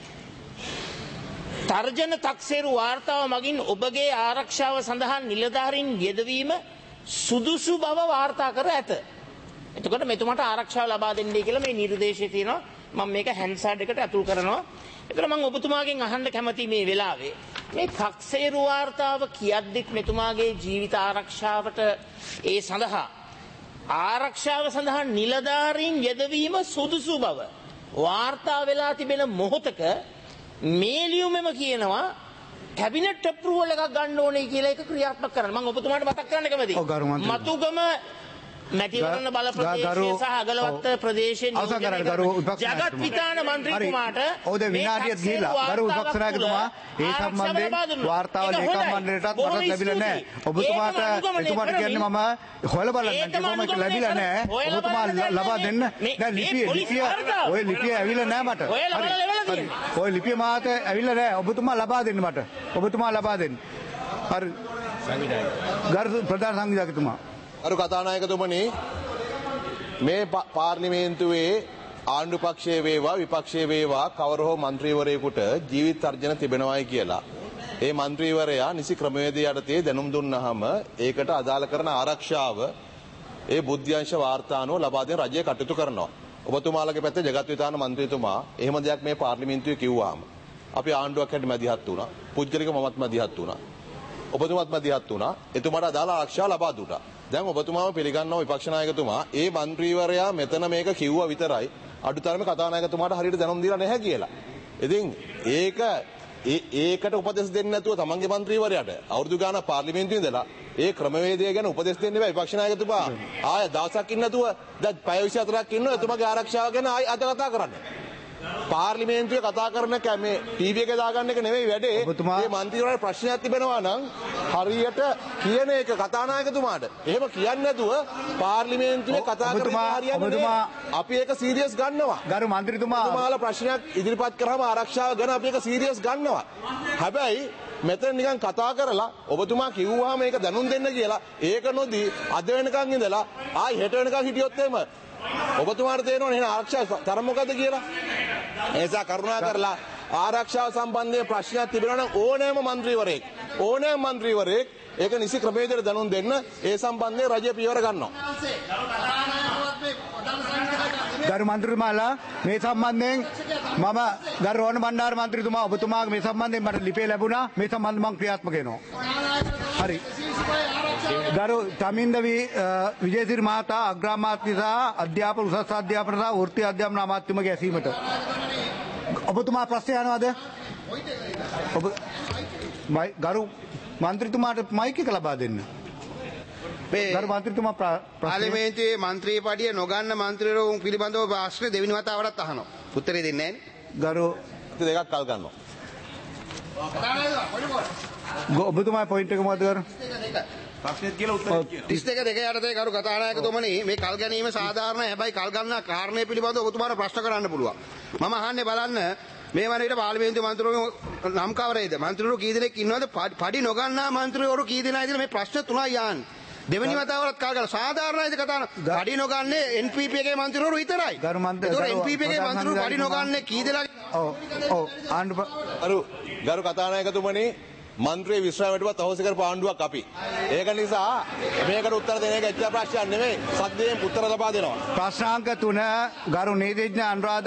S9: තර්ජන තක්සේරු වාර්තාව මගින් ඔබගේ ආරක්ෂාව සඳහා නිලධාරීන් යෙදවීම සුදුසු බව වාර්තා කර ඇත. එතකොට මෙතුමාට ආරක්ෂාව ලබා දෙන්නයි කියලා මේ නිර්දේශය තියෙනවා. මම මේක හැන්සාඩ් එකට ඇතුල් කරනවා. එතකොට මම ඔබතුමාගෙන් අහන්න කැමතියි මේ වෙලාවේ මේ තක්සේරු වාර්තාව කියද්දිත් මෙතුමාගේ ජීවිත ආරක්ෂාවට ඒ සඳහා ආරක්ෂාව සඳහා නිලධාරීන් යෙදවීම සුදුසු බව වාර්තා වෙලා තිබෙන මොහොතක මේ ලියුමෙම කියනවා කැබිනට් අප්‍රූවල් එකක් ගන්න ඕනේ කියලා ඒක ක්‍රියාත්මක කරන්න. මම ඔබතුමාට මතක් කරන්න කැමතියි. මතුගම මැතිවරණ බල ප්‍රදේශය සහ අගලවත්ත ප්‍රදේශයේ ජගත් විතාන මන්ත්‍රීතුමාට
S1: ඔව් විනාඩියක් ගිහිලා ගරු විපක්ෂ නායකතුමා ඒ සම්බන්ධයෙන් වාර්තාව ලේකම් මණ්ඩලයටත් මට ලැබිලා නැහැ. ඔබතුමාට කියන්නේ මම හොයලා බලන්න කිව්වම ඒක ලැබිලා නැහැ. ඔබතුමා ලබා දෙන්න. දැන් ලිපිය ඔය ලිපිය ඇවිල්ලා නැහැ මට. හරි. ඔය ලිපිය මාත ඇවිල්ලා නැහැ. ඔබතුමා ලබා දෙන්න මට. ඔබතුමා ලබා දෙන්න. හරි. ගරු ප්‍රධාන සංවිධායකතුමා
S2: අරු කතානායකතුමනි මේ පාර්ලිමේන්තුවේ ආණ්ඩු පක්ෂයේ වේවා විපක්ෂයේ වේවා කවර හෝ മന്ത്രിවරයෙකුට ජීවිත තර්ජන තිබෙනවායි කියලා ඒ മന്ത്രിවරයා නිසි ක්‍රමවේදය යටතේ දැනුම් දුන්නාම ඒකට අදාළ කරන ආරක්ෂාව ඒ බුද්ධ්‍යංශ වාර්තානුව ලබා දෙන රජය කටයුතු කරනවා. ඔබතුමාලගේ පැත්තේ ජගත් විතාන മന്ത്രിතුමා එහෙම දෙයක් මේ පාර්ලිමේන්තුවේ කිව්වාම අපි ආණ්ඩුවක් හැට මැදිහත් වුණා. පුද්ගලික මමත් මැදිහත් වුණා. ඔබතුමාත් මැදිහත් වුණා. එතුමාට අදාළ ආරක්ෂාව ලබා දුන්නා. දැන් ඔබතුමාව පිළිගන්නවා විපක්ෂ නායකතුමා ඒ മന്ത്രിවරයා මෙතන මේක කිව්වා විතරයි අඩුතරමේ කතානායකතුමාට හරියට දැනුම් දීලා නැහැ කියලා. ඉතින් ඒකට උපදෙස් දෙන්නේ නැතුව තමන්ගේ മന്ത്രിවරයාට අවුරුදු ගානක් පාර්ලිමේන්තුවේ ඉඳලා ඒ ක්‍රමවේදය ගැන උපදෙස් දෙන්න බෑ විපක්ෂ නායකතුමා. ආය දවසක් ඉන්න නැතුව දැන් පැය 24ක් ඉන්නවා එතුමාගේ ආරක්ෂාව ගැන ආයි අද කතා කරන්න. පාර්ලිමේන්තුවේ කතා කරන මේ ටීවී එකේ දාගන්න එක නෙවෙයි වැඩේ. මේ മന്ത്രിවරයාට ප්‍රශ්නයක් තිබෙනවා නම් හරියට කියන එක කතානායකතුමාට. එහෙම කියන්නේ නැතුව පාර්ලිමේන්තුවේ කතා කරලා හරියන්නේ අපි ඒක සීරියස් ගන්නවා.
S1: ගරු මන්ත්‍රීතුමාලා
S2: ප්‍රශ්නයක් ඉදිරිපත් කරාම ආරක්ෂාව ගැන අපි ඒක සීරියස් ගන්නවා. හැබැයි මෙතන නිකන් කතා කරලා ඔබතුමා කිව්වහම මේක දැනුම් දෙන්න කියලා ඒක නොදී අද වෙනකන් ඉඳලා ආයි හෙට වෙනකන් හිටියොත් එහෙම ඔබතුමාට තේරෙනවනේ එහෙනම් ආරක්ෂාව තරම මොකද කියලා. එසා කරුණා කරලා ආරක්ෂාව සම්බන්ධයෙන් ප්‍රශ්නයක් තිබෙනවා නම් ඕනෑම മന്ത്രിවරයෙක් ඒක නිසි ක්‍රමවේදයට දැනුම් දෙන්න ඒ සම්බන්ධයෙන් රජය පියවර ගන්නවා.
S1: ගරු මන්ත්‍රීතුමාලා මේ සම්බන්ධයෙන් මම ගරු රෝහණ බණ්ඩාර මන්ත්‍රීතුමා ඔබතුමාගේ මේ සම්බන්ධයෙන් මට ලිපිය ලැබුණා. මේ සම්බන්ධව මම ක්‍රියාත්මක වෙනවා. හරි. ගරු තමින්ද විජේසිරි මහතා අග්‍රාමාත්‍ය සහ අධ්‍යාපන උසස් අධ්‍යාපන සහ වෘත්තීය අධ්‍යාපන අමාත්‍යතුමගේ ඇසීමට ඔබතුමා ප්‍රශ්න යනවාද? ඔබ ගරු මන්ත්‍රීතුමාට මයික් එක ලබා දෙන්න. ගරු මන්ත්‍රීතුමා
S11: පාර්ලිමේන්තුවේ මන්ත්‍රී පඩිය නොගන්න මන්ත්‍රීවරුන් පිළිබඳව ප්‍රශ්න දෙවෙනි වතාවටත් අහනවා. උත්තරේ දෙන්නේ නැහැ.
S1: ගරු
S2: දෙකක් කල් ගන්නවා.
S1: ඔබතුමා පොයින්ට් එක මොකද කරු?
S11: ප්‍රශ්නෙත් කියලා උත්තරේ කියන්න. 32 යටතේ ගරු කතානායකතුමනි මේ කල් ගැනීම සාධාරණයි. හැබැයි කල් ගන්න කාරණේ පිළිබඳව ඔබතුමාට ප්‍රශ්න කරන්න පුළුවන්. මම අහන්නේ බලන්න මේ වන විට පාර්ලිමේන්තු මන්ත්‍රීවරු නම් කවරේද? මන්ත්‍රීවරු කී දෙනෙක් ඉන්නවද? පඩි නොගන්නා මන්ත්‍රීවරු කී දෙනාද කියලා මේ ප්‍රශ්න තුනයි යන්නේ. දෙවෙනි වතාවරත් කල් ගන්න සාධාරණයිද කතාන? පඩි නොගන්නේ NPP එකේ මන්ත්‍රීවරු විතරයි.
S1: ගරු මන්ත්‍රී
S11: ඒතකොට NPP එකේ මන්ත්‍රීවරු පඩි නොගන්නේ කී දෙනා?
S2: ගරු කතානායකතුමනි මන්ත්‍රී විශ්‍රාමයටවත් අහෝසි කරපු ආණ්ඩුවක් අපි. ඒක නිසා මේකට උත්තර දෙන එක ඇත්ත ප්‍රශ්නයක් නෙමෙයි. සද්දයෙන් උත්තර ලබා දෙනවා.
S1: ප්‍රශ්නාංක 3 ගරු නීතිඥ අනුරාධ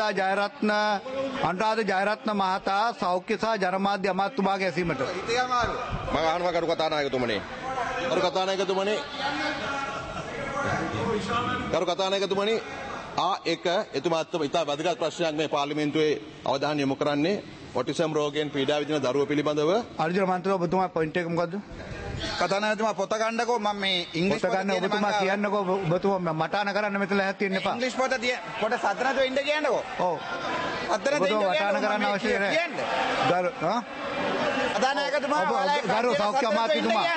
S1: ජයරත්න මහතා සෞඛ්‍ය සහ ජනමාධ්‍ය අමාත්‍යතුමාගේ ඇසීමට.
S2: මම අහනවා ගරු කතානායකතුමනි. ගරු කතානායකතුමනි එක එතුමාත් ඉතා වැදගත් ප්‍රශ්නයක් මේ පාර්ලිමේන්තුවේ අවධානය යොමු කරන්නේ ඔටිසම් රෝගයෙන් පීඩා විඳින දරුවෝ පිළිබඳව.
S1: අර්ජුන මන්ත්‍රී ඔබතුමා පොයින්ට් එක මොකද්ද?
S11: කතානායකතුමා පොත ගන්නකෝ මම මේ ඉංග්‍රීසි
S1: පොත ගන්න ඔබතුමා කියන්නකෝ ඔබතුමා මට අන කරන්න මෙතන ලැහත් තියෙන්න එපා.
S11: ඉංග්‍රීසි පොත පොත සතරද වෙන්න කියන්නකෝ.
S1: ඔව්.
S11: සතරද වෙන්න
S1: කියන්න කරන්න අවශ්‍ය නැහැ. ගරු
S11: කතානායකතුමා
S1: ගරු සෞඛ්‍ය අමාත්‍යතුමා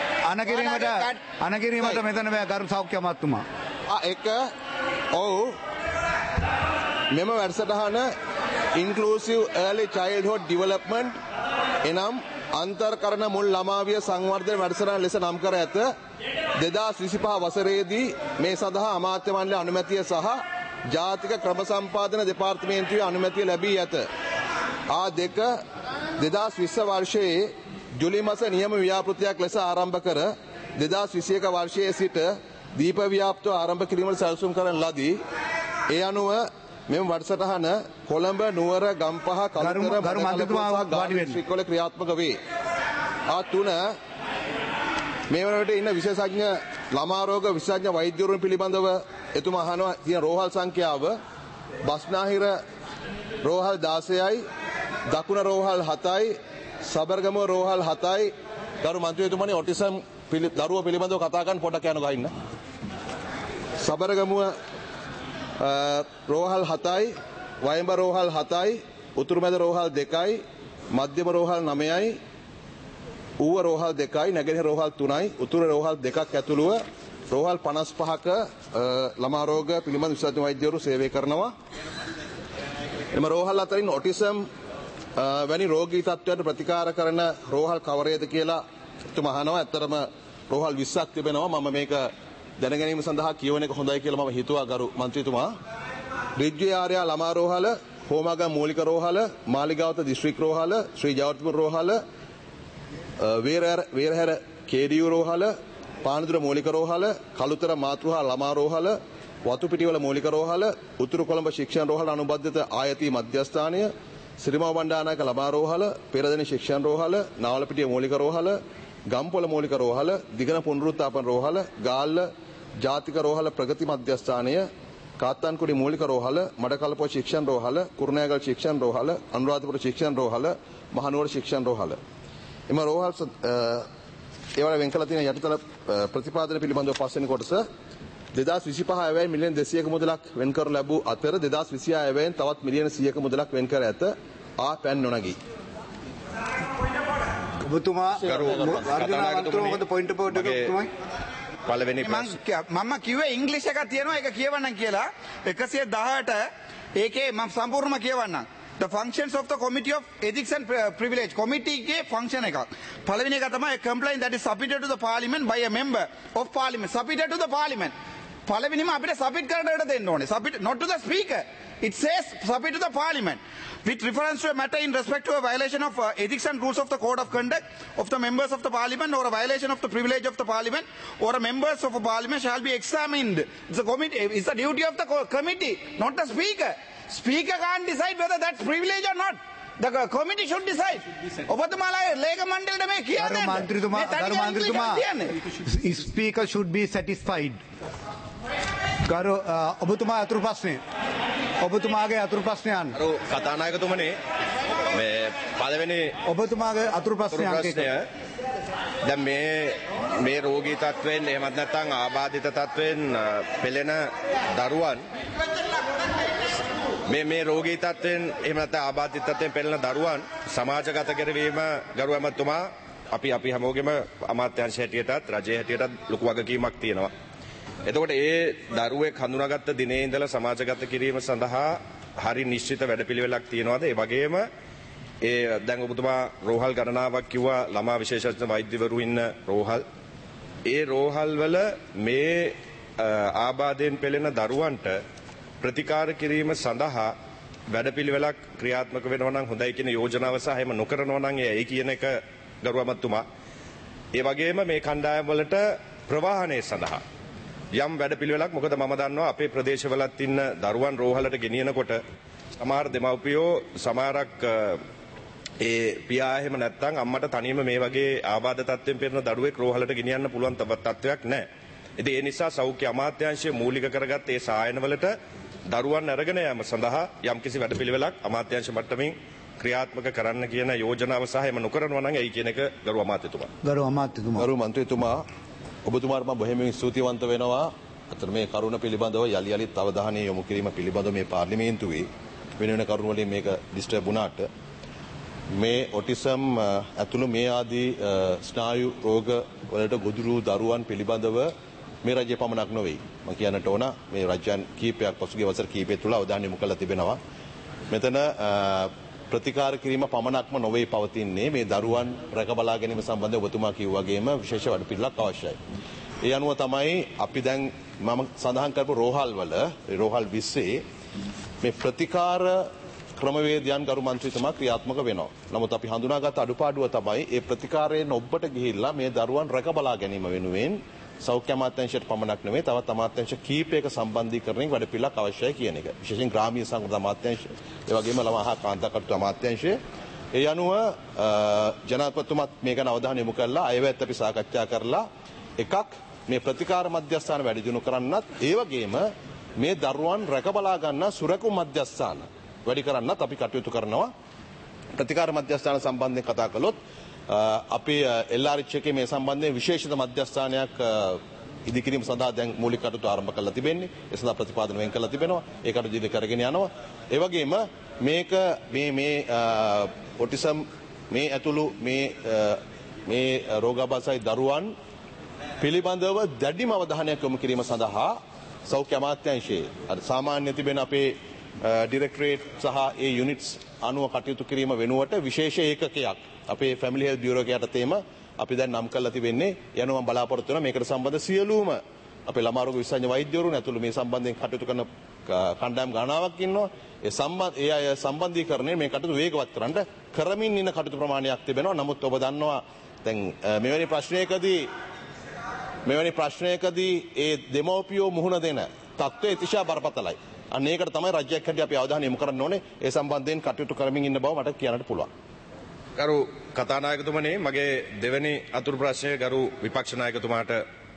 S1: අන කිරීමට මෙතන බෑ ගරු සෞඛ්‍ය අමාත්‍යතුමා.
S2: ඔව් මෙම වැඩසටහන ඉන්ක්ලූසිව් early childhood development එනම් අන්තර්කරණ මුල් ළමාවිය සංවර්ධන වැඩසටහන ලෙස නම් කර ඇත. 2025 වසරේදී මේ සඳහා අමාත්‍ය මණ්ඩල අනුමැතිය සහ ජාතික ක්‍රම සම්පාදන දෙපාර්තමේන්තුවේ අනුමැතිය ලැබී ඇත. A2 2020 වර්ෂයේ ජුලි මාස නියම ව්‍යාපෘතියක් ලෙස ආරම්භ කර 2021 වර්ෂයේ සිට දීප ව්‍යාප්තව ආරම්භ කිරීමට සැලසුම් කරන ලදී. ඒ අනුව මෙම වැඩසටහන කොළඹ නුවර ගම්පහ කළුතර ශ්‍රීකොළ ක්‍රියාත්මක වේ. A3 මේ වනවිට ඉන්න විශේෂඥ ළමා රෝග විශේෂඥ වෛද්‍යවරුන් පිළිබඳව එතුමා අහනවා තියෙන රෝහල් සංඛ්‍යාව බස්නාහිර රෝහල් 16යි දකුණ රෝහල් 7යි සබරගමුව රෝහල් 7යි. ගරු මන්ත්‍රීතුමනි ඔටිසම් දරුවෝ පිළිබඳව කතා කරන්න පොඩ්ඩක් යන්න ගහින්න. සබරගමුව රෝහල් 7යි වයඹ රෝහල් 7යි උතුරුමැද රෝහල් 2යි මධ්‍යම රෝහල් 9යි ඌව රෝහල් 2යි නැගෙනහිර රෝහල් 3යි උතුරු රෝහල් 2ක් ඇතුළුව රෝහල් 55ක ළමා රෝග පිළිබඳ විශේෂඥ වෛද්‍යවරු සේවය කරනවා. එම රෝහල් අතරින් ඔටිසම් වැනි රෝගී තත්ත්වයන්ට ප්‍රතිකාර කරන රෝහල් කවරේද කියලා තුමා අහනවා. ඇත්තටම රෝහල් 20ක් තිබෙනවා. මම මේක දැන ගැනීම සඳහා කියවන එක හොඳයි කියලා මම හිතුවා ගරු මන්ත්‍රීතුමා. රිජ්වේ ආර්යා ළමා රෝහල, හෝමාගම් මූලික රෝහල, මාලිගාවත දිස්ත්‍රික් රෝහල, ශ්‍රී ජයවර්ධනපුර රෝහල, වේරහැර කේඩියු රෝහල, පානදුර මූලික රෝහල, කළුතර මාතෘහා ළමා රෝහල, වතුපිටිවල මූලික රෝහල, උතුරු කොළඹ ශික්ෂණ රෝහල අනුබද්ධිත ආයතී මධ්‍යස්ථානය, සිරිමව බණ්ඩාරනායක ළමා රෝහල, පෙරදෙණි ශික්ෂණ රෝහල, නාවලපිටිය මූලික රෝහල, ගම්පොළ මූලික රෝහල, දිගන පුනරුත්ථාපන රෝහල, ගාල්ල ජාතික රෝහල ප්‍රගති මධ්‍යස්ථානය, කාත්තන්කුඩි මූලික රෝහල, මඩකලපුව ශික්ෂණ රෝහල, කුරුණෑගල ශික්ෂණ රෝහල, අනුරාධපුර ශික්ෂණ රෝහල, මහනුවර ශික්ෂණ රෝහල. එම රෝහල් ඒවල වෙන් කළ තියෙන යටිතල ප්‍රතිපාදන පිළිබඳව පස්වෙනි කොටස 2025 අයවැය මිලියන 200ක මුදලක් වෙන් කර ලැබූ අතර 2026 අයවැයෙන් තවත් මිලියන 100ක මුදලක් වෙන් කර ඇත. පැන් නොනගී.
S1: ඔබතුමා මොකද පොයින්ට් පොඩ් එක ඔබතුමයි?
S11: පළවෙනි මම කිව්වේ ඉංග්‍රීසි එකක් තියෙනවා ඒක කියවන්නම් කියලා 118 ඒකේ මම සම්පූර්ණම කියවන්නම්. The functions of the Committee of Ethics and Privilege Committee के function එකක්. පළවෙනි එක තමයි a complaint that is submitted to the parliament by a member of parliament. Submitted to the parliament. පළවෙනිම අපිට submit කරන්නට දෙන්න ඕනේ. Submit not to the speaker. It says submit to the parliament. With reference to a matter in respect to a violation of ethics and rules of the code of conduct of the members of the parliament or a violation of the privilege of the parliament or a members of a parliament shall be examined. It's a committee. It's the duty of the committee, not the speaker. Speaker can't decide whether that's privilege or not. The committee should decide. ඔබතුමාලා ලේක මණ්ඩලයට මේ කියන්නේ.
S1: ගරු මන්ත්‍රීතුමා speaker should be satisfied. ගරු ඔබතුමා අතුරු ප්‍රශ්නේ. ඔබතුමාගේ අතුරු ප්‍රශ්නය අහන්න.
S2: කතානායකතුමනි
S3: මේ පළවෙනි
S1: ඔබතුමාගේ අතුරු ප්‍රශ්නය අංක එක.
S3: දැන් මේ රෝගී තත්වයෙන් එහෙමත් නැත්නම් ආබාධිත තත්වයෙන් පෙළෙන දරුවන් මේ රෝගී තත්වයෙන් එහෙම නැත්නම් ආබාධිත තත්වයෙන් පෙළෙන දරුවන් සමාජගත කරවීම ගරු ඇමතුමා අපි හැමෝගෙම අමාත්‍යාංශ හැටියටත් රජයේ හැටියටත් ලොකු වගකීමක් තියෙනවා. එතකොට ඒ දරුවෙක් හඳුනාගත්ත දිනේ ඉඳලා සමාජගත කිරීම සඳහා හරි නිශ්චිත වැඩපිළිවෙලක් තියෙනවාද? ඒ වගේම දැන් ඔබතුමා රෝහල් ගණනාවක් කිව්වා ළමා විශේෂඥ වෛද්‍යවරු ඉන්න රෝහල්. ඒ රෝහල් වල මේ ආබාධයෙන් පෙළෙන දරුවන්ට ප්‍රතිකාර කිරීම සඳහා වැඩපිළිවෙලක් ක්‍රියාත්මක වෙනවා නම් හොඳයි කියන යෝජනාව සහ එහෙම නොකරනවා නම් ඒ කියන එක ගරු අමාත්‍යතුමා. ඒ වගේම මේ කණ්ඩායම් වලට ප්‍රවාහනය සඳහා යම් වැඩපිළිවෙලක් මොකද මම දන්නවා අපේ ප්‍රදේශවලත් ඉන්න දරුවන් රෝහලට ගෙනියනකොට සමහර දෙමව්පියෝ සමහරක් ඒ පියා එහෙම නැත්නම් අම්මට තනියම මේ වගේ ආබාධ තත්ත්වයෙන් පෙළෙන දරුවෙක් රෝහලට ගෙනියන්න පුළුවන් තත්ත්වයක් නැහැ. ඉතින් ඒ නිසා සෞඛ්‍ය අමාත්‍යාංශය මූලික කරගත් ඒ සායනවලට දරුවන් අරගෙන යාම සඳහා යම්කිසි වැඩපිළිවෙලක් අමාත්‍යාංශ මට්ටමින් ක්‍රියාත්මක කරන්න කියන යෝජනාව සහ එම නොකරනවා නම් ඇයි කියන එක ගරු අමාත්‍යතුමා.
S2: ගරු මන්ත්‍රීතුමා ඔබතුමාට මම බොහොමින් ස්තුතිවන්ත වෙනවා. අතන මේ කරුණ පිළිබඳව යලි යලිත් අවධානය යොමු කිරීම පිළිබඳව මේ පාර්ලිමේන්තුවේ වෙන කරුණ වලින් මේක ඩිස්ටර්බ් වුණාට මේ ඔටිසම් ඇතුළු මේ ආදී ස්නායු රෝග වලට ගොදුරු දරුවන් පිළිබඳව මේ රජය පමණක් නොවේ. මම කියන්නට ඕන මේ රජයන් කීපයක් පසුගිය වසර කීපය තුළ අවධානය යොමු කරලා තිබෙනවා. මෙතන ප්‍රතිකාර කිරීම පමණක්ම නොවේ පවතින්නේ මේ දරුවන් රැක බලා ගැනීම සම්බන්ධව ඔබතුමා කිව්වා වගේම විශේෂ වැඩපිළිවෙලක් අවශ්‍යයි. ඒ අනුව තමයි අපි දැන් මම සඳහන් කරපු රෝහල් 20 මේ ප්‍රතිකාර ක්‍රමවේදයන් ගරු මන්ත්‍රීතුමා ක්‍රියාත්මක වෙනවා. නමුත් අපි හඳුනාගත් අඩුපාඩුව තමයි ඒ ප්‍රතිකාරයෙන් ඔබට ගිහිල්ලා මේ දරුවන් රැක බලා ගැනීම වෙනුවෙන් සෞඛ්‍ය අමාත්‍යාංශයට පමණක් නෙවෙයි තවත් අමාත්‍යාංශ කීපයක සම්බන්ධීකරණයෙන් වැඩපිළිවෙලක් අවශ්‍යයි කියන එක. විශේෂයෙන් ග්‍රාමීය සංවර්ධන අමාත්‍යාංශය, ඒ වගේම ළමා හා කාන්තා කටයුතු අමාත්‍යාංශය. ඒ අනුව ජනාධිපතිතුමත් මේ ගැන අවධානය යොමු කරලා අයවැත් අපි සාකච්ඡා කරලා එකක් මේ ප්‍රතිකාර මධ්‍යස්ථාන වැඩි දියුණු කරන්නත් ඒ වගේම මේ දරුවන් රැක බලා ගන්න සුරකුම් මධ්‍යස්ථාන වැඩි කරන්නත් අපි කටයුතු කරනවා. ප්‍රතිකාර මධ්‍යස්ථාන සම්බන්ධයෙන් කතා කළොත් අපි LRH එකේ මේ සම්බන්ධයෙන් විශේෂිත මධ්‍යස්ථානයක් ඉදිකිරීම සඳහා දැන් මූලික කටයුතු ආරම්භ කරලා තිබෙන්නේ. ඒ සඳහා ප්‍රතිපාදන වෙන් කරලා තිබෙනවා. ඒ කටයුතු ඉදිරි කරගෙන යනවා. ඒ වගේම මේක මේ ඔටිසම් මේ ඇතුළු මේ රෝගාබාසයි දරුවන් පිළිබඳව දැඩිම අවධානයක් යොමු කිරීම සඳහා සෞඛ්‍ය අමාත්‍යාංශයේ සාමාන්‍ය තිබෙන අපේ ඩිරෙක්ටරේට් සහ ඒ යුනිට්ස් අනුව කටයුතු කිරීම වෙනුවට විශේෂ ඒකකයක් අපේ ෆැමිලි හෙල්ත් බියුරෝ එක යටතේම අපි දැන් නම් කරලා තිබෙන්නේ යනවා බලාපොරොත්තු වෙනවා මේකට සම්බන්ධ සියලුම අපේ ළමා රෝග විශේෂඥ වෛද්‍යවරුන් ඇතුළු මේ සම්බන්ධයෙන් කටයුතු කරන කණ්ඩායම් ගණනාවක් ඉන්නවා. ඒ අය සම්බන්ධීකරණය මේ කටයුතු වේගවත් කරන්න කරමින් ඉන්න කටයුතු ප්‍රමාණයක් තිබෙනවා. නමුත් ඔබ දන්නවා දැන් මෙවැනි ප්‍රශ්නයකදී ඒ දෙමෝපියෝ මුහුණ දෙන තත්ත්වය අතිශය බරපතලයි. අන්න ඒකට තමයි රජයක් හැටියට අපි අවධානය යොමු කරන්න ඕනේ. ඒ සම්බන්ධයෙන් කටයුතු කරමින් ඉන්න බව මට කියන්නට පුළුවන්.
S3: ගරු කතානායකතුමනි මගේ දෙවෙනි අතුරු ප්‍රශ්නය ගරු විපක්ෂ නායකතුමාට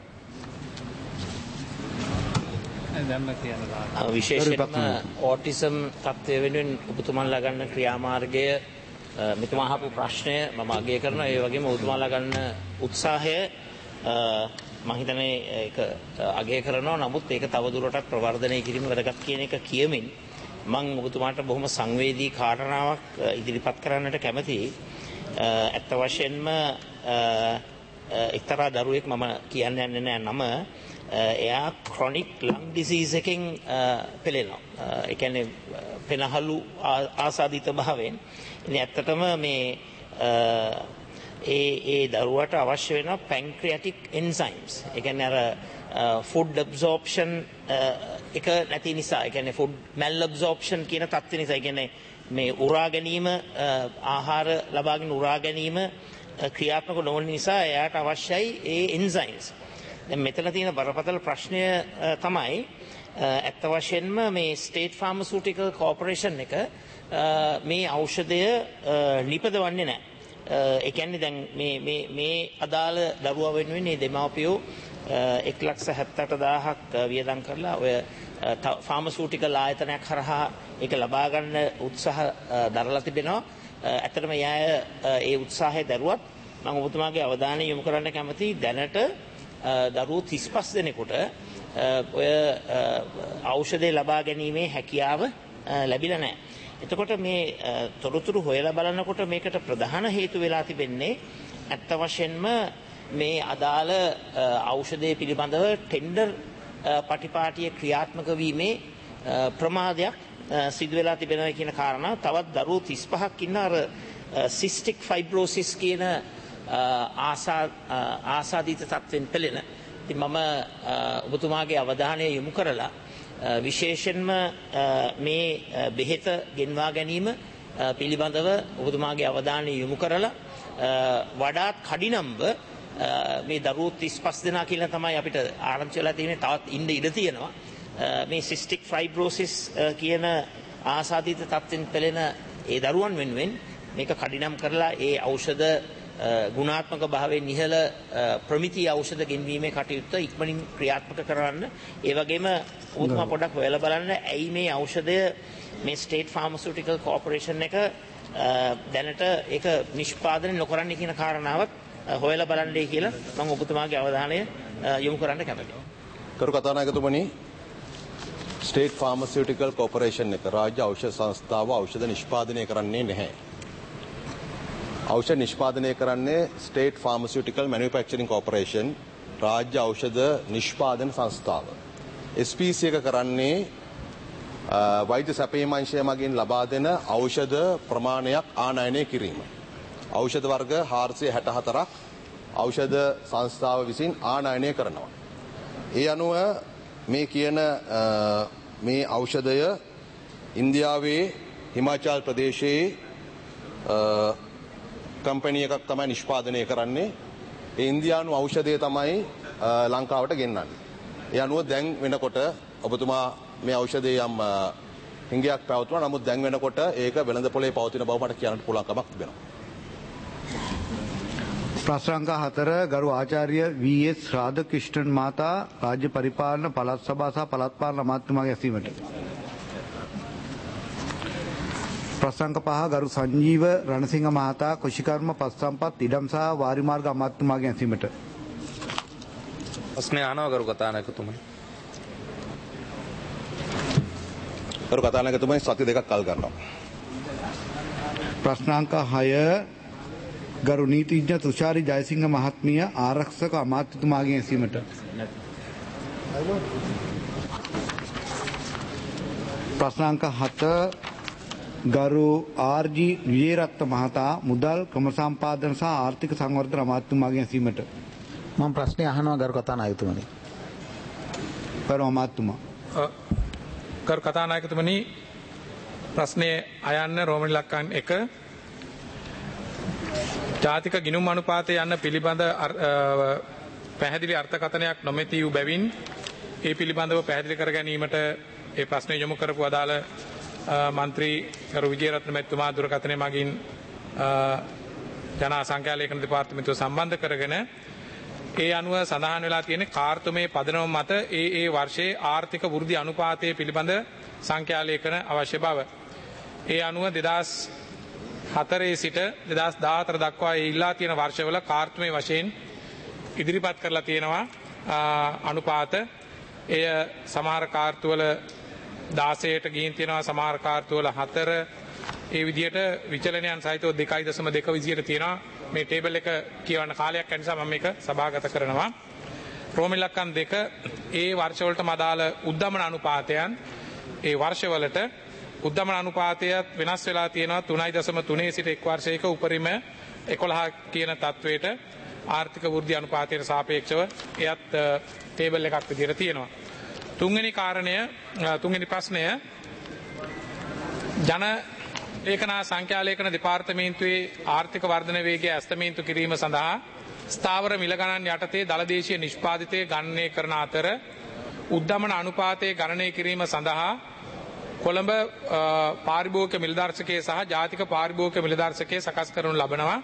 S9: විශේෂයෙන්ම ඕටිසම් තත්ත්වය වෙනුවෙන් ඔබතුමන්ලා ගන්න ක්‍රියාමාර්ගය මෙතුමා අහපු ප්‍රශ්නය මම අගය කරනවා. ඒ වගේම ඔබතුමාලා ගන්න උත්සාහය මම හිතන්නේ ඒක අගය කරනවා. නමුත් ඒක තවදුරටත් ප්‍රවර්ධනය කිරීම වැදගත් කියන එක කියමින් මම ඔබතුමාට බොහොම සංවේදී කාරණාවක් ඉදිරිපත් කරන්නට කැමතියි. ඇත්ත වශයෙන්ම එක්තරා දරුවෙක් මම කියන්න යන්නේ නැහැ නම එයා ක්‍රොනික් ලං ඩිසීස් එකෙන් පෙළෙනවා. ඒ කියන්නේ පෙනහළු ආසාදිත භාවයෙන්. ඉතින් ඇත්තටම මේ ඒ දරුවට අවශ්‍ය වෙන පැන්ක්‍රියාටික් එන්සයිම්ස්. ඒ කියන්නේ අර ෆුඩ් ඇබ්සෝප්ෂන් එක නැති නිසා, ඒ කියන්නේ ෆුඩ් මැල් ඇබ්සෝප්ෂන් කියන තත්ත්ව නිසා, ඒ කියන්නේ මේ උරා ගැනීම ආහාර ලබාගෙන උරා ගැනීම ක්‍රියාත්මක නොවන නිසා එයාට අවශ්‍යයි ඒ එන්සයිම්ස්. දැන් මෙතන තියෙන බරපතල ප්‍රශ්නය තමයි ඇත්ත වශයෙන්ම මේ ස්ටේට් ෆාමසිටිකල් කෝපරේෂන් එක මේ ಔಷධය නිපදවන්නේ නැහැ. ඒ කියන්නේ දැන් මේ අදාළ දරුවා වෙනුවෙන් මේ දෙමාපියෝ 1,78,000ක් වියදම් කරලා ඔය ෆාමසිටිකල් ආයතනයක් හරහා ඒක ලබා ගන්න උත්සාහ දරලා තිබෙනවා. ඇත්තටම ඒ උත්සාහය දරුවත් මම ඔබතුමාගේ අවධානය යොමු කරන්න කැමති දැනට දරුවෝ 35 දෙනෙකුට ඔය ඖෂධය ලබා ගැනීමේ හැකියාව ලැබිලා නැහැ. එතකොට මේ තොරතුරු හොයලා බලනකොට මේකට ප්‍රධාන හේතු වෙලා තිබෙන්නේ ඇත්ත වශයෙන්ම මේ අදාළ ඖෂධය පිළිබඳව ටෙන්ඩර් පටිපාටිය ක්‍රියාත්මක වීමේ ප්‍රමාදයක් සිදු වෙලා තිබෙනවා කියන කාරණා. තවත් දරුවෝ 35ක් ඉන්න අර සිස්ටික් ෆයිබ්‍රෝසිස් කියන ආසාදිත තත්ත්වෙන් පෙළෙන. ඉතින් මම ඔබතුමාගේ අවධානය යොමු කරලා විශේෂයෙන්ම මේ බෙහෙත ගෙන්වා ගැනීම පිළිබඳව ඔබතුමාගේ අවධානය යොමු කරලා වඩාත් කඩිනම්ව මේ දරුවෝ 35 දෙනා කියලා තමයි අපිට ආරංචි වෙලා තියෙන්නේ. තවත් ඉන්න ඉඩ තියෙනවා. මේ සිස්ටික් ෆයිබ්‍රෝසිස් කියන ආසාදිත තත්ත්වෙන් පෙළෙන ඒ දරුවන් වෙනුවෙන් මේක කඩිනම් කරලා ඒ ඖෂධ ගුණාත්මක භාවයෙන් ඉහළ ප්‍රමිති ඖෂධ ගෙන්වීමේ කටයුත්ත ඉක්මනින් ක්‍රියාත්මක කරන්න. ඒ වගේම ඔබතුමා පොඩ්ඩක් හොයලා බලන්න ඇයි මේ ඖෂධය මේ ස්ටේට් ෆාමසිටිකල් කෝපරේෂන් එක දැනට ඒක නිෂ්පාදනය නොකරන්නේ කියන කාරණාවත් හොයලා බලන්නයි කියලා මම ඔබතුමාගේ අවධානය යොමු කරන්න කැමතියි.
S2: කරු කතානායකතුමනි, ස්ටේට් ෆාමසිටිකල් කෝපරේෂන් එක රාජ්‍ය ඖෂධ සංස්ථාව ඖෂධ නිෂ්පාදනය කරන්නේ නැහැ. ඖෂධ නිෂ්පාදනය කරන්නේ ස්ටේට් ෆාමසිටිකල් මැනුෆැක්චරින් කෝපරේෂන් රාජ්‍ය ඖෂධ නිෂ්පාදන සංස්ථාව. SPC එක කරන්නේ වෛද්‍ය සැපයීම් අංශය මගින් ලබා දෙන ඖෂධ ප්‍රමාණයක් ආනයනය කිරීම. ඖෂධ වර්ග 464ක් ඖෂධ සංස්ථාව විසින් ආනයනය කරනවා. ඒ අනුව මේ කියන මේ ඖෂධය ඉන්දියාවේ හිමාචල් ප්‍රදේශයේ කම්පැනි එකක් තමයි නිෂ්පාදනය කරන්නේ. ඒ ඉන්දියානු ඖෂධය තමයි ලංකාවට ගෙන්නන්නේ. ඒ අනුව දැන් වෙනකොට ඔබතුමා මේ ඖෂධයේ යම් හිඟයක් පැවතුණා. නමුත් දැන් වෙනකොට ඒක වෙළඳ පොලේ පවතින බව මට කියන්න පුළුවන් කමක් තිබෙනවා.
S1: ප්‍රශ්න 4 ගරු ආචාර්ය VS රාධකෘෂ්ණන් මහතා රාජ්‍ය පරිපාලන පළාත් සභා සහ පළාත් පාලන අමාත්‍යතුමාගේ ඇසීමට. ප්‍රශ්න 5 ගරු සංජීව රණසිංහ මහතා කුෂිකර්ම පස්සම්පත් ඉඩම් සහ වාරිමාර්ග අමාත්‍යතුමාගේ ඇසීමට.
S5: ප්‍රශ්න අහනවා ගරු කතානායකතුමනි.
S2: කරු කතානායකතුමනි සති දෙකක් කල් ගන්නවා.
S1: ප්‍රශ්න 6 ගරු නීතිඥ තුෂාරි ජයසිංහ මහත්මිය ආරක්ෂක අමාත්‍යතුමාගෙන් ඇසීමට. ප්‍රශ්න 7 ගරු ආර්.ජී. විජේරත්න මහතා මුදල් ක්‍රම සම්පාදන සහ ආර්ථික සංවර්ධන අමාත්‍යතුමාගෙන් ඇසීමට.
S12: මම ප්‍රශ්නය අහනවා ගරු කතානායකතුමනි.
S1: ගරු අමාත්‍යතුමා.
S8: කරු කතානායකතුමනි, ප්‍රශ්නේ අයන්න රෝමන් ඉලක්කම් 1 ජාතික ගිණුම් අනුපාතය යන්න පිළිබඳ පැහැදිලි අර්ථකථනයක් නොමැති වූ බැවින් ඒ පිළිබඳව පැහැදිලි කර ගැනීමට ඒ ප්‍රශ්නය යොමු කරපු අදාළ මන්ත්‍රී ගරු විජේරත්න මැතිතුමා දුරකථනය මගින් ජන සංඛ්‍යා ලේඛන දෙපාර්තමේන්තුව සම්බන්ධ කරගෙන ඒ අනුව සඳහන් වෙලා තියෙන කාර්තුමේ පදනම මත ඒ වර්ෂයේ ආර්ථික වෘද්ධි අනුපාතය පිළිබඳ සංඛ්‍යා ලේඛන අවශ්‍ය බව. ඒ අනුව 2004 සිට 2014 දක්වා ඉල්ලා තියෙන වර්ෂවල කාර්තුමේ වශයෙන් ඉදිරිපත් කරලා තියෙනවා අනුපාත. එය සමහර කාර්තුවල 16ට ගිහින් තියෙනවා, සමහර කාර්තුවල 4. ඒ විදිහට විචලනයන් සහිතව 2.2 විදිහට තියෙනවා. මේ ටේබල් එක කියවන්න කාලයක් යන නිසා මම මේක සභාගත කරනවා. රෝම ඉලක්කම් 2 ඒ වර්ෂවලටම අදාළ උද්දමන අනුපාතයන් ඒ වර්ෂවලට උද්දමන අනුපාතයත් වෙනස් වෙලා තියෙනවා 3.3 සිට එක් වර්ෂයක උපරිම 11 කියන තත්වයට ආර්ථික වෘද්ධි අනුපාතයට සාපේක්ෂව එයත් ටේබල් එකක් විදිහට තියෙනවා. තුන්වෙනි ප්‍රශ්නය ජන ලේඛනා සංඛ්‍යා ලේඛන දෙපාර්තමේන්තුවේ ආර්ථික වර්ධන වේගය ඇස්තමේන්තු කිරීම සඳහා ස්ථාවර මිල ගණන් යටතේ දළදේශීය නිෂ්පාදිතය ගණනය කරන අතර උද්දමන අනුපාතය ගණනය කිරීම සඳහා කොළඹ පාරිභෝගික මිලදර්ශකයේ සහ ජාතික පාරිභෝගික මිලදර්ශකයේ සකස් කරනු ලබනවා.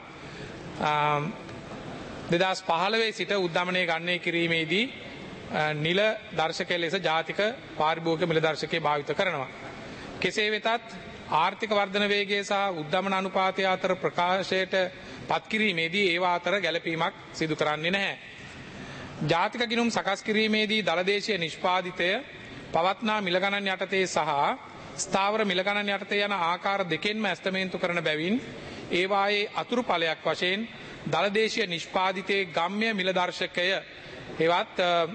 S8: 2015 සිට උද්දමනය ගණනය කිරීමේදී නිල දර්ශකය ලෙස ජාතික පාරිභෝගික මිලදර්ශකයේ භාවිත කරනවා.
S13: කෙසේ වෙතත් ආර්ථික වර්ධන වේගය සහ උද්ධමන අනුපාතය අතර ප්‍රකාශයට පත්කිරීමේදී ඒවා අතර ගැලපීමක් සිදු කරන්නේ නැහැ. ජාතික ගිණුම් සකස් කිරීමේදී දළදේශීය නිෂ්පාදිතය පවත්නා මිල ගණන් යටතේ සහ ස්ථාවර මිල ගණන් යටතේ යන ආකාර දෙකෙන්ම ඇස්තමේන්තු කරන බැවින් ඒවායේ අතුරු ඵලයක් වශයෙන් දළදේශීය නිෂ්පාදිතයේ ගම්ම්‍ය මිල දර්ශකය හෙවත්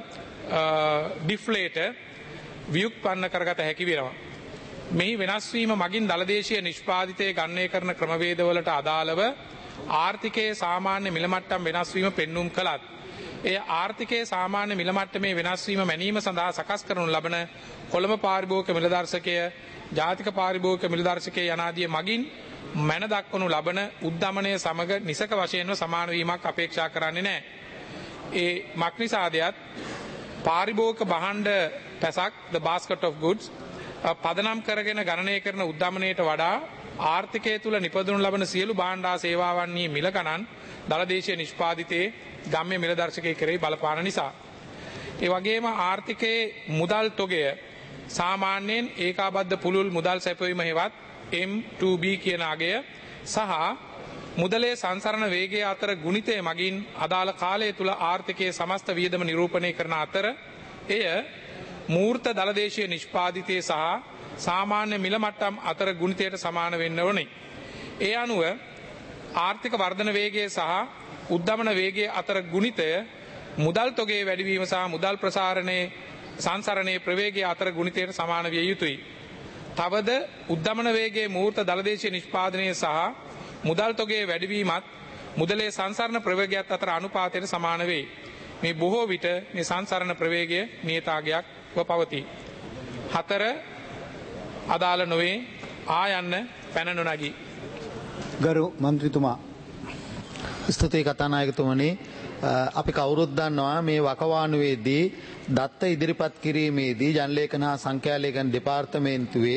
S13: ඩිෆ්ලේටර් ව්‍යුත්පන්න කරගත හැකි වෙනවා. මෙහි වෙනස් වීම මගින් දළදේශීය නිෂ්පාදිතය ගණනය කරන ක්‍රමවේදවලට අදාළව ආර්ථිකයේ සාමාන්‍ය මිල මට්ටම් වෙනස් වීම පෙන්눔 කළත් ඒ ආර්ථිකයේ සාමාන්‍ය මිල මට්ටමේ වෙනස් වීම මැනීම සඳහා සකස් කරනු ලබන කොළඹ පාරිභෝගික මිල දර්ශකය ජාතික පාරිභෝගික මිල දර්ශකය යනාදී මගින් මැන දක්වනු ලබන උද්ධමනය සමග නිසක වශයෙන්ම සමාන වීමක් අපේක්ෂා කරන්නේ නැහැ. ඒ මක්නිසාදයක් පාරිභෝගික භාණ්ඩ පැසක් the basket of goods පදනම් කරගෙන ගණනය කරන උද්ධමනයට වඩා ආර්ථිකය තුළ නිපදවනු ලබන සියලු භාණ්ඩා සේවාවන්හි මිල ගණන් දළදේශීය නිෂ්පාදිතයේ ගම්ම්‍ය මිල දර්ශකයේ කෙරෙහි බලපාන නිසා. ඒ වගේම ආර්ථිකයේ මුදල් තොගය සාමාන්‍යයෙන් ඒකාබද්ධ පුළුල් මුදල් සැපයීම හෙවත් M2B කියන අගය සහ මුදලේ සංසරණ වේගය අතර ගුණිතය මගින් අදාළ කාලය තුළ ආර්ථිකයේ සමස්ත වියදම නිරූපණය කරන අතර එය මූර්ත දළදේශීය නිෂ්පාදිතය සහ සාමාන්‍ය මිල මට්ටම් අතර ගුණිතයට සමාන වෙන්න ඕනේ. ඒ අනුව ආර්ථික වර්ධන වේගය සහ උද්ධමන වේගයේ අතර ගුණිතය මුදල් තොගයේ වැඩිවීම සහ මුදල් ප්‍රසාරණයේ සංසරණයේ ප්‍රවේගය අතර ගුණිතයට සමාන විය යුතුයි. තවද උද්ධමන වේගයේ මූර්ත දළදේශීය නිෂ්පාදනය සහ මුදල් තොගයේ වැඩිවීමත් මුදලේ සංසරණ ප්‍රවේගයත් අතර අනුපාතයට සමාන වේ. මේ බොහෝ විට මේ සංසරණ ප්‍රවේගය නියතාගයක්ව පවතී. 4 අදාළ නොවේ ආයන්න පැන නොනගී.
S12: ගරු මන්ත්‍රීතුමා ස්තුතියි කතානායකතුමනි. අපි කවුරුත් දන්නවා මේ වකවානුවේදී දත්ත ඉදිරිපත් කිරීමේදී ජනලේඛන හා සංඛ්‍යාලේඛන දෙපාර්තමේන්තුවේ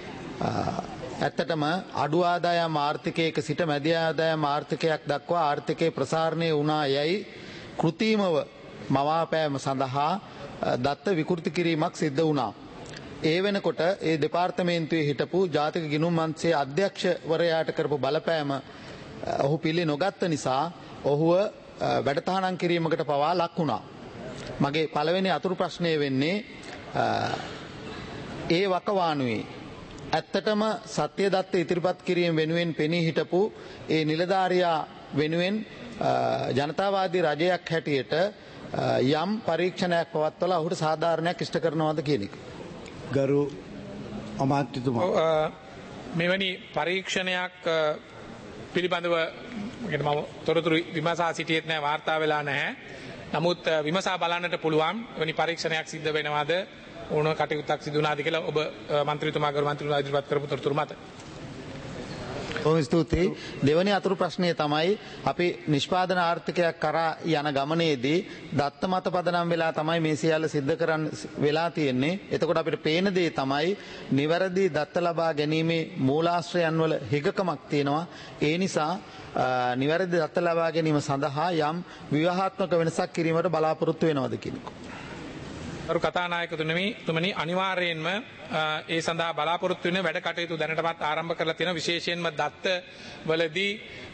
S12: ඇත්තටම අඩු ආදායම් ආර්ථිකයක සිට මැදි ආදායම් ආර්ථිකයක් දක්වා ආර්ථිකයේ ප්‍රසාරණය වුණා යයි කෘතිමව මවාපෑම සඳහා දත්ත විකෘති කිරීමක් සිද්ධ වුණා. ඒ වෙනකොට ඒ දෙපාර්තමේන්තුවේ හිටපු ජාතික ගිණුම් මන්ත්‍රයේ අධ්‍යක්ෂවරයාට කරපු බලපෑම ඔහු පිළි නොගත්ත නිසා ඔහුව වැඩතහනම් කිරීමකට පවා ලක් වුණා. මගේ පළවෙනි අතුරු ප්‍රශ්නය වෙන්නේ ඒ වකවානුවේ ඇත්තටම සත්‍ය දත්ත ඉදිරිපත් කිරීම වෙනුවෙන් පෙනී හිටපු ඒ නිලධාරියා වෙනුවෙන් ජනතාවාදී රජයක් හැටියට යම් පරීක්ෂණයක් පවත්වලා ඔහුට සාධාරණයක් ඉෂ්ට කරනවද කියන එක.
S1: ගරු අමාත්‍යතුමා
S13: මෙවැනි පරීක්ෂණයක් පිළිබඳව මම තොරතුරු විමසා සිටියෙත් නැහැ, වාර්තා වෙලා නැහැ. නමුත් විමසා බලන්නට පුළුවන් වෙනි පරීක්ෂණයක් සිද්ධ වෙනවද ඕන කටයුත්තක් සිදු වුණාද කියලා ඔබ මන්ත්‍රීතුමා ගරු මන්ත්‍රීතුමා ඉදිරිපත් කරපු තොරතුරු මත.
S12: බොහොම ස්තුතියි. දෙවැනි අතුරු ප්‍රශ්නය තමයි අපි නිෂ්පාදන ආර්ථිකයක් කරා යන ගමනේදී දත්ත මත පදනම් වෙලා තමයි මේ සියල්ල සිද්ධ කරන්න වෙලා තියෙන්නේ. එතකොට අපිට පේන දේ තමයි නිවැරදි දත්ත ලබා ගැනීමේ මූලාශ්‍රයන් වල හිගකමක් තියෙනවා. ඒ නිසා නිවැරදි දත්ත ලබා ගැනීම සඳහා යම් ව්‍යවහාත්මක වෙනසක් කිරීමට බලාපොරොත්තු වෙනවද කියන එක.
S13: ගරු කතානායකතුමනි අනිවාර්යයෙන්ම ඒ සඳහා බලාපොරොත්තු වෙන වැඩ කටයුතු දැනටමත් ආරම්භ කරලා තියෙනවා. විශේෂයෙන්ම දත්ත වලදී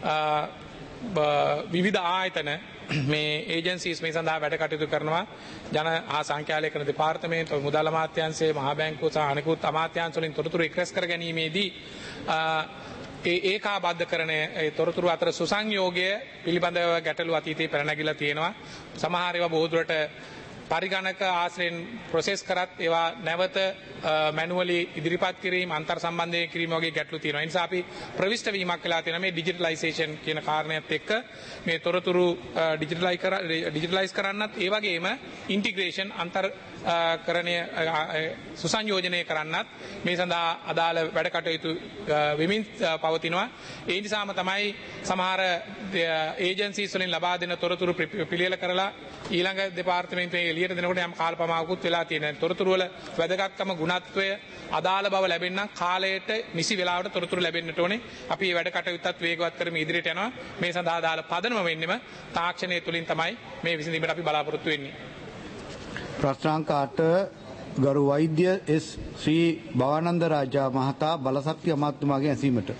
S13: විවිධ ආයතන මේ ඒජන්සීස් මේ සඳහා වැඩ කටයුතු කරනවා. ජන හා සංඛ්‍යාලේඛන දෙපාර්තමේන්තුව, මුදල් අමාත්‍යාංශය, මහා බැංකුව සහ අනෙකුත් අමාත්‍යාංශ වලින් තොරතුරු එක්රැස් කර ගැනීමේදී ඒකාබද්ධ කරන තොරතුරු අතර සුසංයෝගය පිළිබඳව ගැටලු අතීතයේ පැන නැගිලා තියෙනවා. සමහර ඒවා බොහෝ දුරට පරිගණක ආශ්‍රයෙන් ප්‍රොසෙස් කරත් ඒවා නැවත මැනුවලි ඉදිරිපත් කිරීම, අන්තර් සම්බන්ධය කිරීම වගේ ගැටලු තියෙනවා. ඒ නිසා අපි ප්‍රවිෂ්ඨ වීමක් කළා තියෙනවා මේ ඩිජිටලයිසේෂන් කියන කාරණයත් එක්ක මේ තොරතුරු ඩිජිටලයිස් කරන්නත් ඒ වගේම ඉන්ටිග්‍රේෂන් අන්තර් කරණය සුසංයෝජනය කරන්නත් මේ සඳහා අදාළ වැඩ කටයුතු වෙමින් පවතිනවා. ඒ නිසාම තමයි සමහර ඒජන්සීස් වලින් ලබා දෙන තොරතුරු පිළියෙල කරලා ඊළඟ දෙපාර්තමේන්තුවේ එළියට දෙනකොට යම් කාලපමාවකුත් වෙලා තියෙනවා. තොරතුරු වල වැදගත්කම, ගුණත්වය, අදාළ බව ලැබෙන්න කාලයට නිසි වෙලාවට තොරතුරු ලැබෙන්නට ඕනේ. අපි මේ වැඩ කටයුත්තත් වේගවත් කරමින් ඉදිරියට යනවා. මේ සඳහා අදාළ පදනම වෙන්නෙම තාක්ෂණය තුලින් තමයි මේ විසඳීමට අපි බලාපොරොත්තු වෙන්නේ.
S1: ප්‍රශ්නාංක 8 ගරු වෛද්‍ය එස් ශ්‍රී භවානන්ද රාජා මහතා බලශක්ති අමාත්‍යතුමාගේ ඇසීමට.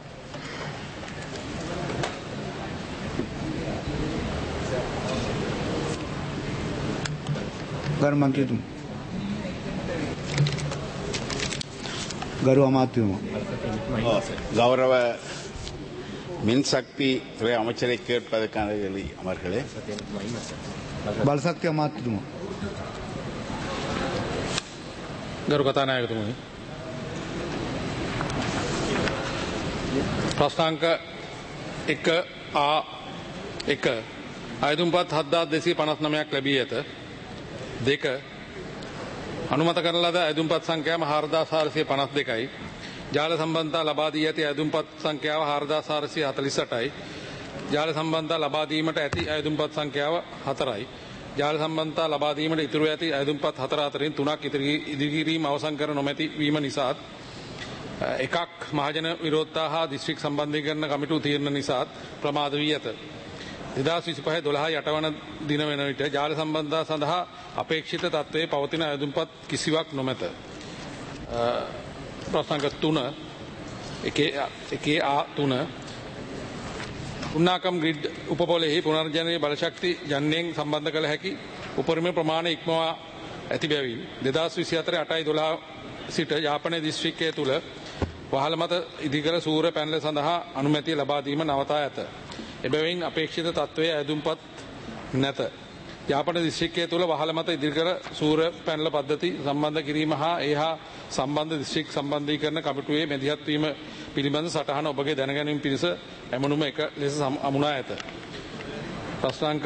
S1: ගරු මන්ත්‍රීතුමා. ගරු අමාත්‍යතුමා.
S14: கௌரவ மின்சக்தி துறை அமைச்சரை கேட்பதற்கான கேள்வி அமர்களே.
S1: බලශක්ති අමාත්‍යතුමා.
S13: ගරු කතානායකතුමනි, ප්‍රශ්නාංක 1A1 අයදුම්පත් 7259ක් ලැබී ඇත. 2 අනුමත කරන ලද අයදුම්පත් සංඛ්‍යාව 4452යි. ජාල සම්බන්ධතා ලබා දී ඇති අයදුම්පත් සංඛ්‍යාව 4448යි. ජාල සම්බන්ධතා ලබා දීමට ඇති අයදුම්පත් සංඛ්‍යාව 4යි. ජාල සම්බන්ධතා ලබා දීමට ඉතුරු ඇති අයදුම්පත් 4 අතරින් 3ක් ඉදිරිකිරීම අවසන් කර නොමැති වීම නිසාත්, 1ක් මහජන විරෝධතා හා දිස්ත්‍රික් සම්බන්ධීකරණ කමිටු තීරණ නිසාත් ප්‍රමාද වී ඇත. 2025 12 වන දින වෙන විට ජාල සම්බන්ධතා සඳහා අපේක්ෂිත තත්ත්වයේ පවතින අයදුම්පත් කිසිවක් නොමැත. ප්‍රශ්නාංක 3 1A3 උන්නාකම් ග්‍රිඩ් උපපොලෙහි පුනර්ජනනීය බලශක්ති ජන්යෙන් සම්බන්ධ කළ හැකි උපරිම ප්‍රමාණය ඉක්මවා ඇති බැවින් 2024 8/12 සිට යාපනය දිස්ත්‍රික්කය තුළ වහල මත ඉදිකර සූර්ය පැනල සඳහා අනුමැතිය ලබා දීම නවතා ඇත. එබැවින් අපේක්ෂිත තත්ත්වයේ අයදුම්පත් නැත. යාපන දිස්ත්‍රික්කය තුළ වහල මත ඉදිකර සූර්ය පැනල පද්ධති සම්බන්ධ කිරීම හා ඒ හා සම්බන්ධ දිස්ත්‍රික් සම්බන්ධීකරණ කමිටුවේ මැදිහත් වීම පිළිබඳ සටහන ඔබගේ දැනගැනීම පිණිස ඇමනුම එක ලෙස අමුණා ඇත. ප්‍රශ්නාංක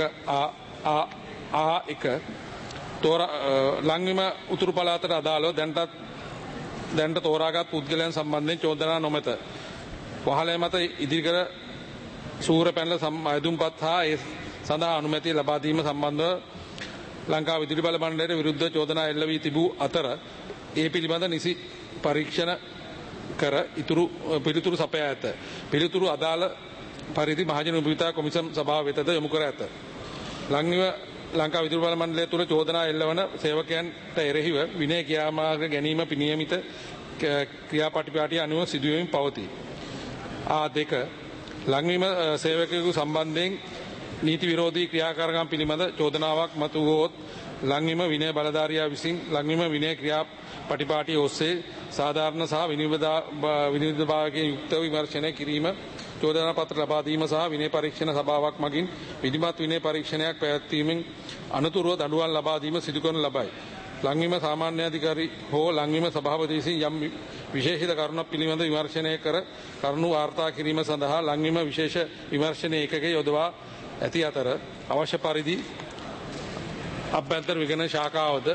S13: A1 ලංවිම උතුරු පළාතට අදාළව දැනට තෝරාගත් පුද්ගලයන් සම්බන්ධයෙන් චෝදනා නොමැත. වහලය මත ඉදිරිකර සූර්ය පැනල අයදුම්පත් හා ඒ සඳහා අනුමැතිය ලබා දීම සම්බන්ධව ලංකා විදුලි බල මණ්ඩලයට විරුද්ධ චෝදනා එල්ල වී තිබූ අතර ඒ පිළිබඳ නිසි පරීක්ෂණ කර පිළිතුරු සපයා ඇත. පිළිතුරු අදාළ පරිදි මහජන උපවිතා කොමිසම් සභාව වෙතද යොමු කර ඇත. ලංකා විදුලි බල මණ්ඩලය තුළ චෝදනා එල්ලවන සේවකයන්ට එරෙහිව විනය ක්‍රියාමාර්ග ගැනීම නියමිත ක්‍රියාපටිපාටිය අනුව සිදුවමින් පවතී. A2 ලංවීම සේවකයෙකු සම්බන්ධයෙන් නීති විරෝධී ක්‍රියාකාරකම් පිළිබඳ චෝදනාවක් මතු වුවහොත් ලංවීම විනය බලධාරියා විසින් ලංවීම විනය ක්‍රියාපටිපාටිය ඔස්සේ සාධාරණ සහ විනිවිදභාවයෙන් යුක්තව විමර්ශනය කිරීම, චෝදනා පත්‍ර ලබා දීම සහ විනය පරීක්ෂණ සභාවක් මගින් විධිමත් විනය පරීක්ෂණයක් පැවැත්වීමෙන් අනතුරුව දඬුවම් ලබා දීම සිදු කරනු ලබයි. ලංවීම සාමාන්‍ය අධිකාරී හෝ ලංවීම සභාපති විසින් යම් විශේෂිත කරුණක් පිළිබඳ විමර්ශනය කර කරුණු වාර්තා කිරීම සඳහා ලංවීම විශේෂ විමර්ශන ඒකකයේ යොදවා ඇති අතර අවශ්‍ය පරිදි අභ්‍යන්තර විගණන ශාඛාවද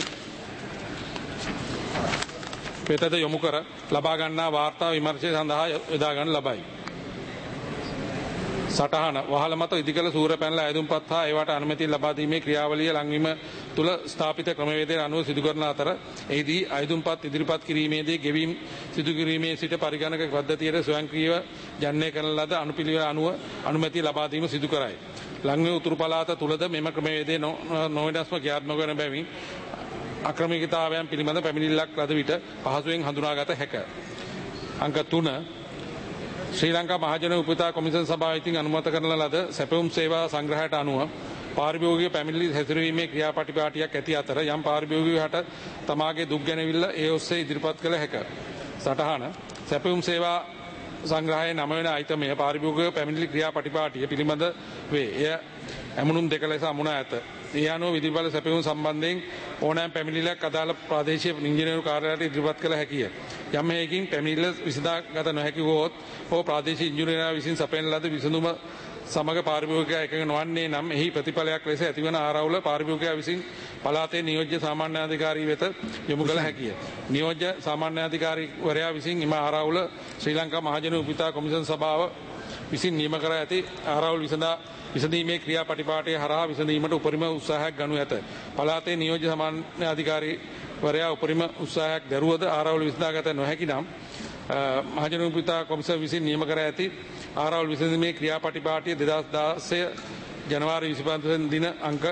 S13: වෙතද යොමු කර ලබා ගන්නා වාර්තා විමර්ශනය සඳහා යොදා ගන්න ලබයි. සටහන වහල මත ඉදිකළ සූර්ය පැනල අයදුම්පත් හා ඒවට අනුමැතිය ලබා දීමේ ක්‍රියාවලිය ලංවීම තුළ ස්ථාපිත ක්‍රමවේදයට අනුව සිදු කරන අතර එහිදී අයදුම්පත් ඉදිරිපත් කිරීමේදී ගෙවීම් සිදු කිරීමේ සිට පරිගණක පද්ධතියට ස්වයංක්‍රීයව ජනනය කරන ලද අනුපිළිවෙල අනුව අනුමැතිය ලබා දීම සිදු කරයි. ලංවීම උතුරු පළාත තුළද මෙම ක්‍රමවේදයේ නොවෙනස්ම ක්‍රියාත්මක වන බැවින් අක්‍රමිකතාවයන් පිළිබඳ පැමිණිල්ලක් ලද විට පහසුවෙන් හඳුනාගත හැක. අංක 3 ශ්‍රී ලංකා මහජන උපවිතා කොමිසම් සභාව විසින් අනුමත කරන ලද සැපයුම් සේවා සංග්‍රහයට අනුව පාරිභෝගික පැමිණිලි හැසිරවීමේ ක්‍රියාපටිපාටියක් ඇති අතර යම් පාරිභෝගිකයාට තමාගේ දුක් ගැනවිල්ල ඒ ඔස්සේ ඉදිරිපත් කළ හැක. සටහන සැපයුම් සේවා සංග්‍රහයේ 9 වෙනි අයිතමය පාරිභෝගික පැමිණිලි ක්‍රියාපටිපාටිය පිළිබඳ වේ. එය ඇමුණුම් දෙක ලෙස අමුණා ඇත. ඒ අනුව විදුලි බල සැපයුම් සම්බන්ධයෙන් ඕනෑම පැමිණිල්ලක් අදාළ ප්‍රාදේශීය ඉංජිනේරු කාර්යාලයට ඉදිරිපත් කළ හැකිය. යම් හේකින් පැමිණිල්ල විසඳාගත නොහැකි වුවහොත් හෝ ප්‍රාදේශීය ඉංජිනේරුවරයා විසින් සපයන ලද විසඳුම සමග පාරිභෝගිකයා එකඟ නොවන්නේ නම් එහි ප්‍රතිඵලයක් ලෙස ඇතිවන ආරවුල පාරිභෝගිකයා විසින් පළාතේ නියෝජ්‍ය සාමාන්‍යාධිකාරී වෙත යොමු කළ හැකිය. නියෝජ්‍ය සාමාන්‍යාධිකාරීවරයා විසින් එම ආරවුල ශ්‍රී ලංකා මහජන උපවිතා කොමිසම් සභාව විසින් නියම කර ඇති ආරවුල් විසඳීමේ ක්‍රියාපටිපාටිය හරහා විසඳීමට උපරිම උත්සාහයක් ගනු ඇත. පළාතේ නියෝජ්‍ය සාමාන්‍යාධිකාරීවරයා උපරිම උත්සාහයක් දරුවද ආරවුල් විසඳාගත නොහැකි නම් මහජන උපවිතා කොමිසම විසින් නියම කර ඇති ආරවුල් විසඳීමේ ක්‍රියාපටිපාටිය 2016 ජනවාරි 25 දින අංක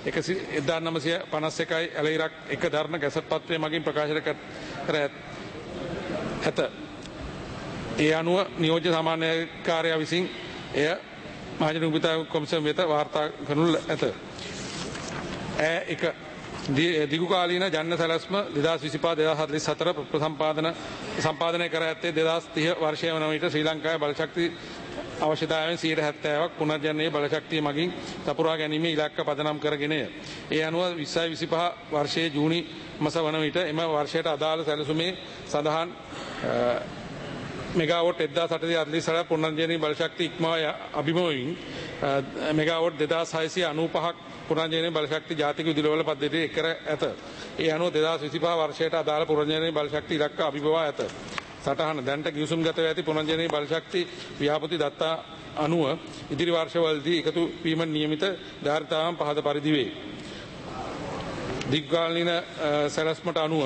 S13: 1951 ඇලයිරක් 1 දරන ගැසට් පත්‍රය මගින් ප්‍රකාශ කර ඇත. ඒ අනුව නියෝජ්‍ය සාමාන්‍යකාරයා විසින් එය මහජන උපිතා කොමිසම වෙත වාර්තා කරනු ඇත. එක දිගුකාලීන ජන්න සැලැස්ම 2025-2044 සම්පාදනය කර ඇත්තේ 2030 වර්ෂය වන විට ශ්‍රී ලංකාවේ බලශක්ති අවශ්‍යතාවයෙන් 70%ක් පුනර්ජනනීය බලශක්තිය මගින් සපුරා ගැනීම ඉලක්ක පදනම් කරගෙනය. ඒ අනුව 2025 වර්ෂයේ ජූනි මාස වන විට එම වර්ෂයට අදාළ සැලසුමේ සඳහන් මෙගාවොට් 1848 පුනර්ජනනීය බලශක්ති ඉක්මවා අභිමුවමින් මෙගාවොට් 2695ක් පුනර්ජනනීය බලශක්ති ජාතික විදුලිවල පද්ධතිය කර ඇත. ඒ අනුව 2025 වර්ෂයට අදාළ පුනර්ජනනීය බලශක්ති ඉලක්ක අභිබවා ඇත. සටහන දැනට ගිවිසුම් ගත ඇති පුනර්ජනනීය බලශක්ති ව්‍යාපෘති දත්තා අනුව ඉදිරි වර්ෂවලදී එකතු වීම නියමිත ධාරිතාවන් පහත පරිදි වේ. දීර්ඝකාලීන සැලැස්මට අනුව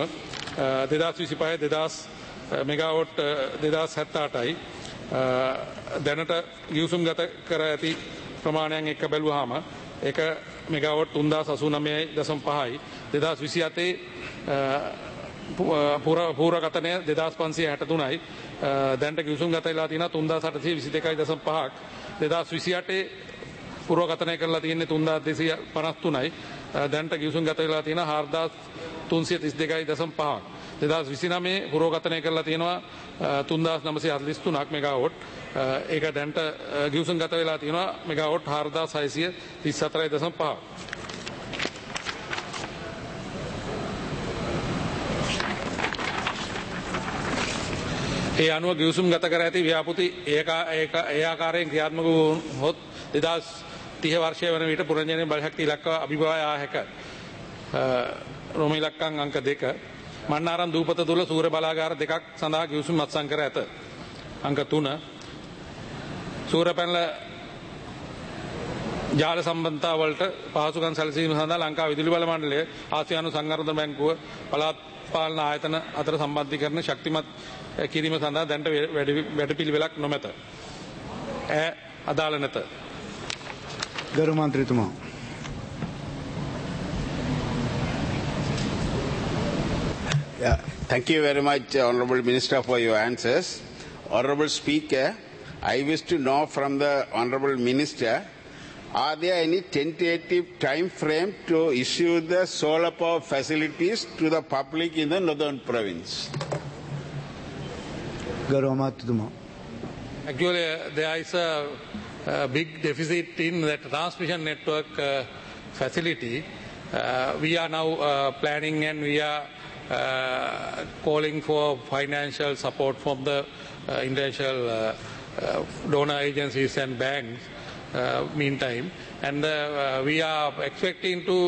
S13: 2025 මෙගාවොට් 2078යි දැනට ගිවිසුම් ගත කර ඇති ප්‍රමාණයන් එක්ක බැලුවාම එක මෙගාවොට් 3089.5යි 2027 පූරකතනය 2563යි දැනට ගිවිසුම් ගත වෙලා තියෙනවා 3822.5ක් 2028 පූර්වකතනය කරලා තියෙන්නේ 3253යි දැනට ගිවිසුම් ගත වෙලා තියෙනවා 4332.5ක් 2029 පුරෝගතනය කරලා තියෙනවා 3943ක් මෙගාවොට්. ඒක දැන්ට ගිවිසුම් ගත වෙලා තියෙනවා මෙගාවොට් 4634.5. ඒ අනුව ගිවිසුම් ගත කර ඇති ව්‍යාපෘති ඒ ආකාරයෙන් ක්‍රියාත්මක වුවහොත් 2030 වර්ෂය වන විට පුනර්ජනනීය බලශක්ති ඉලක්ක අභිබවා යා හැක. රෝම ඉලක්කම් අංක 2 මන්නාරම් දූපත තුල සූර්ය බලාගාර දෙකක් සඳහා ගිවිසුම් අත්සන් කර ඇත. අංක 3 සූර්ය පැනල ජාල සම්බන්ධතා වලට පහසුකම් සැලසීම සඳහා ලංකා විදුලි බල මණ්ඩලය ආසියානු සංවර්ධන බැංකුව පළාත් පාලන ආයතන අතර සම්බන්ධීකරණ ශක්තිමත් කිරීම සඳහා දැනට වැඩපිළිවෙලක් නොමැත. අදාළ නැත.
S1: ගරු මන්ත්‍රීතුමා.
S14: Yeah, thank you very much, Honourable Minister, for your answers. Honourable Speaker, I wish to know from the Honourable Minister, are there any tentative time frame to issue the solar power facilities to the public in the northern province?
S13: Actually, there is a big deficit in the transmission network facility. We are now planning and we are calling for financial support from the international donor agencies and banks meantime, and we are expecting to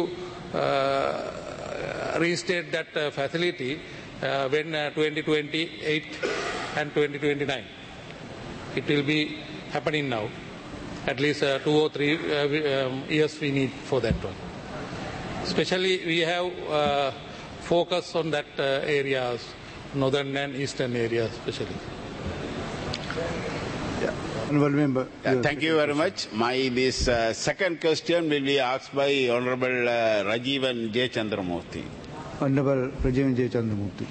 S13: reinstate that facility when 2028 and 2029. It will be happening now. At least 2 or 3 years we need for that one. Especially we have focus on that areas, northern and eastern areas especially.
S14: Thank you very much. This second question will be asked by Honourable Rajivan J. Chandramurthy.
S1: Honourable Rajivan J. Chandramurthy.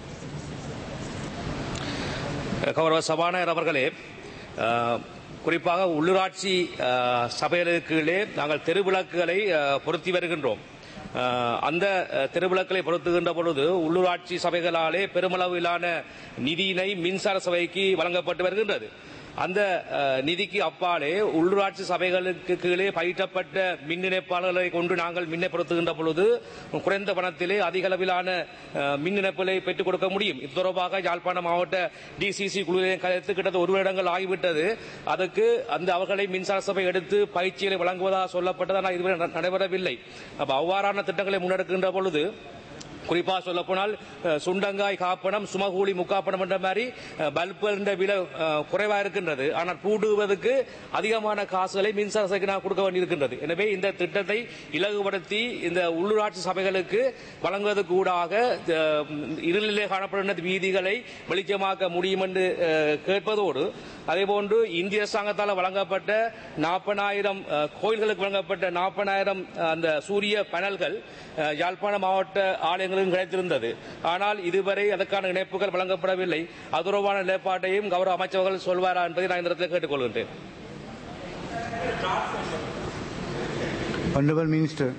S15: கௌரவ சபாநாயகர் அவர்களே, குறிப்பாக உள்ளூராட்சி சபைகளுக்குள்ளே நாங்கள் தெருவிளக்குகளை பொருத்தி வருகின்றோம். அந்த தெருவிளக்களை பொருத்துகின்ற பொழுது உள்ளூராட்சி சபைகளாலே பெருமளவிலான நிதியினை மின்சார சபைக்கு வழங்கப்பட்டு வருகின்றது. அந்த நிதிக்கு அப்பாலே உள்ளூராட்சி சபைகளுக்கு கீழே பயிற்றப்பட்ட மின் இணைப்பாளர்களை கொண்டு நாங்கள் மின்னை பொருத்துகின்ற பொழுது குறைந்த பணத்திலே அதிக அளவிலான மின் இணைப்புகளை பெற்றுக் கொடுக்க முடியும். இது தொடர்பாக யாழ்ப்பாண மாவட்ட டிசிசி குழுவினை கலைத்து கிட்டத்தட்ட 1 வருடங்கள் ஆகிவிட்டது. அதுக்கு அந்த அவர்களை மின்சார சபை எடுத்து பயிற்சிகளை வழங்குவதாக சொல்லப்பட்டது. ஆனால் இதுவரை நடைபெறவில்லை. அவ்வாறான திட்டங்களை முன்னெடுக்கின்ற பொழுது குறிப்பாக சொல்ல போனால் சுண்டங்காய் காப்பணம் சுமகூலி முக்காப்பணம் என்ற மாதிரி பல்புகள் விலை குறைவாக இருக்கின்றது. ஆனால் பூடுவதற்கு அதிகமான காசுகளை மின்சார சபைக்கு நான் கொடுக்க வேண்டியிருக்கின்றது. எனவே இந்த திட்டத்தை இலகுபடுத்தி இந்த உள்ளூராட்சி சபைகளுக்கு வழங்குவதற்கு ஊடாக இருளிலே காணப்படுகின்ற வீதிகளை வெளிச்சமாக்க முடியும் என்று கேட்பதோடு அதேபோன்று இந்திய அரசாங்கத்தால் வழங்கப்பட்ட 40,000 கோயில்களுக்கு வழங்கப்பட்ட 40,000 அந்த சூரிய பேனல்கள் யாழ்ப்பாண மாவட்ட ஆலயங்களும் கிடைத்திருந்தது. ஆனால் இதுவரை அதற்கான இணைப்புகள் வழங்கப்படவில்லை. அது தொடர்பான நிலைப்பாட்டையும் கௌரவ அமைச்சர்கள் சொல்வாரா என்பதை நான் இந்த இடத்தில் கேட்டுக்கொள்கின்றேன்.
S1: Honorable Minister.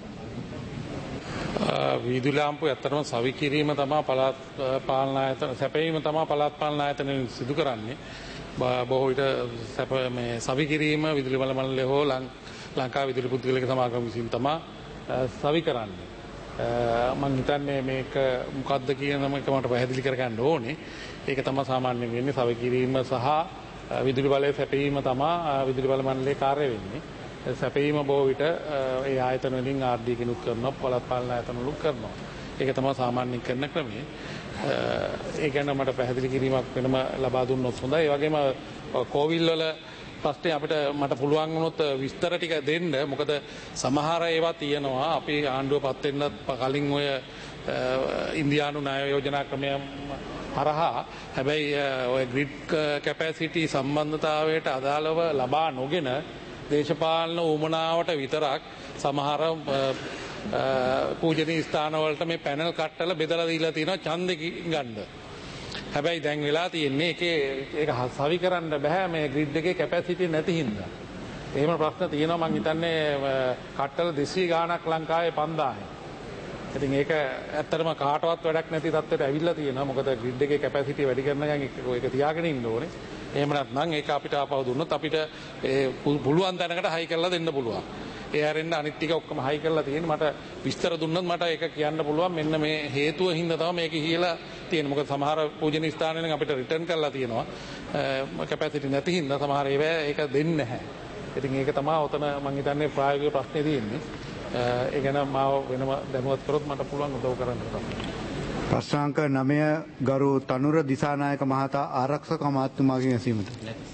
S13: වීදුලි ලාම්පු ඇත්තටම සවි කිරීම තමයි පළාත් පාලන ආයතන සැපයීම තමයි පළාත් පාලන ආයතනයෙන් සිදු කරන්නේ. බොහෝ විට මේ සවි කිරීම විදුලි බල මණ්ඩලය හෝ ලංකා විදුලි පුද්ගලික සමාගම විසින් තමයි සවි කරන්නේ. මම හිතන්නේ මේක මොකක්ද කියන එක මට පැහැදිලි කරගන්න ඕනේ. ඒක තමයි සාමාන්‍යයෙන් වෙන්නේ සවි කිරීම සහ විදුලි බලය සැපයීම තමයි විදුලි බල මණ්ඩලයේ කාර්ය වෙන්නේ. සැපීම බොහෝ විට ඒ ආයතන වලින් ආර්ඩී කිනුත් කරනවා පළාත් පාලන ආයතන වලුත් කරනවා. ඒක තමයි සාමාන්‍යයෙන් කරන ක්‍රමය. ඒ ගැන මට පැහැදිලි කිරීමක් වෙනම ලබා දුන්නොත් හොඳයි. ඒ වගේම කෝවිල් වල ප්‍රශ්නේ අපිට මට පුළුවන් වුණොත් විස්තර ටික දෙන්න. මොකද සමහර ඒවා තියෙනවා අපි ආණ්ඩුව පත් වෙන්නත් කලින් ඔය ඉන්දියානු ණය යෝජනා ක්‍රමය හරහා හැබැයි ඔය ග්‍රිඩ් කැපැසිටි සම්බන්ධතාවයට අදාළව ලබා නොගෙන දේශපාලන උමනාවට විතරක් සමහර පූජනීය ස්ථානවලට මේ පැනල් කට්ටල බෙදලා දීලා තියෙනවා ඡන්දෙ ගන්න. හැබැයි දැන් වෙලා තියෙන්නේ ඒක සවි කරන්න බෑ මේ ග්‍රිඩ් එකේ කැපැසිටි නැති හින්දා. එහෙම ප්‍රශ්න තියෙනවා මං හිතන්නේ කට්ටල 200 ගාණක් ලංකාවේ 5000. ඉතින් ඒක ඇත්තටම කාටවත් වැඩක් නැති තත්ත්වයට ඇවිල්ලා තියෙනවා. මොකද ග්‍රිඩ් එකේ කැපැසිටි වැඩි කරන ගමන් ඒක තියාගෙන ඉන්න ඕනේ. එහෙම නැත්නම් ඒක අපිට ආපහු දුන්නොත් අපිට පුළුවන් තැනකට හයි කරලා දෙන්න පුළුවන්. ඒ හැරෙන්න අනිත් ටික ඔක්කොම හයි කරලා තියෙන්නේ. මට විස්තර දුන්නොත් මට ඒක කියන්න පුළුවන් මෙන්න මේ හේතුව හින්දා තමයි මේක කියලා තියෙන්නේ. මොකද සමහර පූජනීය ස්ථාන වලින් අපිට රිටර්න් කරලා තියෙනවා. කැපැසිටි නැති හින්දා සමහර ඒවා ඒක දෙන්නේ නැහැ. ඉතින් ඒක තමයි ඔතන මම හිතන්නේ ප්‍රායෝගික ප්‍රශ්නේ තියෙන්නේ. ඒ ගැන මාව වෙනම දැනුවත් කරොත් මට පුළුවන් උදව් කරන්න තමයි.
S1: ප්‍රශ්නාංක 9 ගරු තනුර දිසානායක මහතා ආරක්ෂක අමාත්‍යතුමාගෙන් ඇසීමට.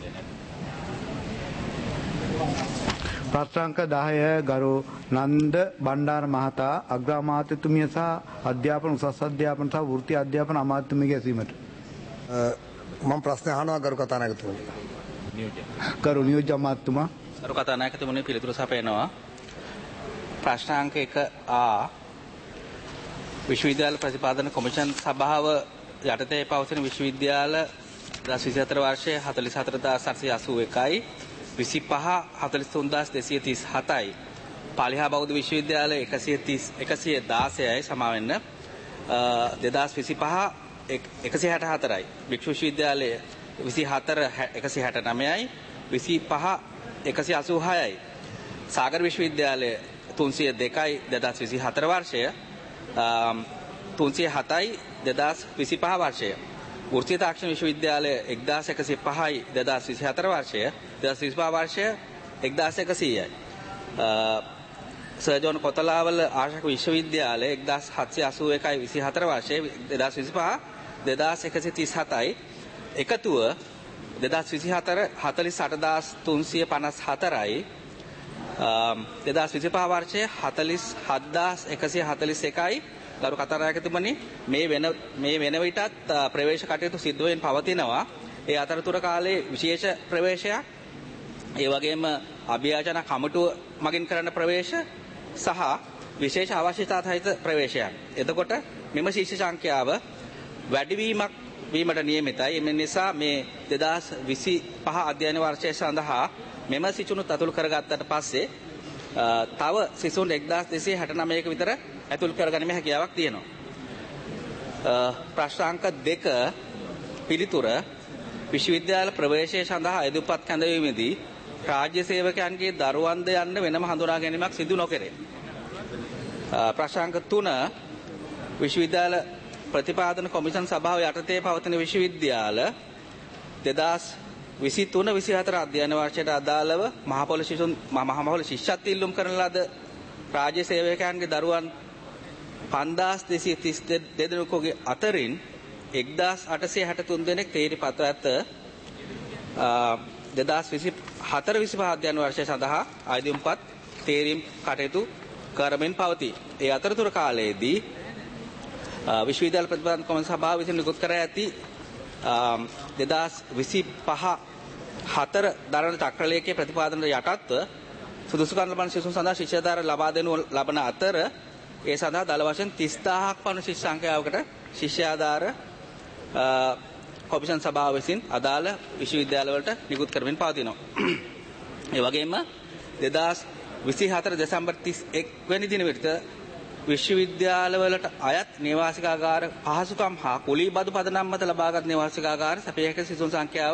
S1: ප්‍රශ්නාංක 10 ගරු නන්ද බණ්ඩාර මහතා අග්‍රාමාත්‍යතුමිය සහ අධ්‍යාපන උසස් අධ්‍යාපන සහ වෘත්ති අධ්‍යාපන අමාත්‍යතුමියගේ ඇසීමට.
S16: මම ප්‍රශ්න අහනවා ගරු කතානායකතුමනි.
S1: ගරු නියෝජ්‍ය අමාත්‍යතුමා.
S17: ගරු කතානායකතුමනි පිළිතුරු සපයනවා. ප්‍රශ්නාංක 1A විශ්වවිද්‍යාල ප්‍රතිපාදන කොමිෂන් සභාව යටතේ පවතින විශ්වවිද්‍යාල 2024 වර්ෂයේ 44881යි 25 43237යි පාලිහා බෞද්ධ විශ්වවිද්‍යාල 116යි සමාවෙන්න 2025 164යි වික්ෂු විශ්වවිද්‍යාලය 24 169යි 25 186යි සාගර විශ්වවිද්‍යාලය 302යි 2024 වර්ෂය 307යි 2025 වර්ෂය වෘත්තීය තාක්ෂණ විශ්වවිද්‍යාලය 1105යි 2024 වර්ෂය 2025 වර්ෂය 1100යි සර් ජෝන් කොතලාවල ආශාක විශ්වවිද්‍යාලය 1781යි 24 වර්ෂය 2025 2137යි එකතුව 2024 48354යි 2025 වර්ෂයේ 47141යි ගරු කතානායකතුමනි මේ වෙන විටත් ප්‍රවේශ කටයුතු සිද්ධ වෙමින් පවතිනවා. ඒ අතරතුර කාලේ විශේෂ ප්‍රවේශයක් ඒ වගේම අභියාචන කමිටුව මගින් කරන ප්‍රවේශ සහ විශේෂ අවශ්‍යතා සහිත ප්‍රවේශයන්. එතකොට මෙම ශිෂ්‍ය සංඛ්‍යාව වැඩිවීමක් වීමට නියමිතයි. එම නිසා මේ 2025 අධ්‍යයන වර්ෂය සඳහා මෙම සිසුනුත් අතුල් කරගත්තට පස්සේ තව සිසුන් 1269ක විතර ඇතුල් කරගැනීමේ හැකියාවක් තියෙනවා. ප්‍රශ්නාංක 2 පිළිතුර විශ්වවිද්‍යාල ප්‍රවේශය සඳහා ඉදිරිපත් කැඳවීමේදී රාජ්‍ය සේවකයන්ගේ දරුවන්ද යන්න වෙනම හඳුනා ගැනීමක් සිදු නොකරේ. ප්‍රශ්නාංක 3 විශ්වවිද්‍යාල ප්‍රතිපාදන කොමිෂන් සභාව යටතේ පවතින විශ්වවිද්‍යාල 2023-24 අධ්‍යයන වර්ෂයට අදාළව මහපොළ ශිෂ්‍යත්ව ඉල්ලුම් කරන ලද රාජ්‍ය සේවකයන්ගේ දරුවන් 5232 දෙනෙකුගේ අතරින් 1863 දෙනෙක් තේරිපත් ඇත. 2024-25 අධ්‍යයන වර්ෂය සඳහා ආයුධම්පත් තේරීම් කටයුතු කරමින් පවතී. ඒ අතරතුර කාලයේදී විශ්වවිද්‍යාල ප්‍රතිපාදන කොමිසම සභාව විසින් නිකුත් කර ඇති 2025 4 දරණ චක්‍රලේඛයේ ප්‍රතිපාදන යටත්ව සුදුසුකම් ලබන සිසුන් සඳහා ශිෂ්‍යාධාර ලබා දෙනු ලබන අතර ඒ සඳහා දල වශයෙන් 30000ක් පමණ ශිෂ්‍ය සංඛ්‍යාවකට ශිෂ්‍යාධාර කොමිෂන් සභාව විසින් අදාළ විශ්වවිද්‍යාලවලට නිකුත් කරමින් පවතිනවා. ඒ වගේම 2024 දෙසැම්බර් 31 වෙනි දින විට විශ්වවිද්‍යාලවලට අයත් නේවාසිකාගාර පහසුකම් හා කුලී බදු පදනම් මත ලබාගත් නේවාසිකාගාර සැපිය හැකි සිසුන් සංඛ්‍යාව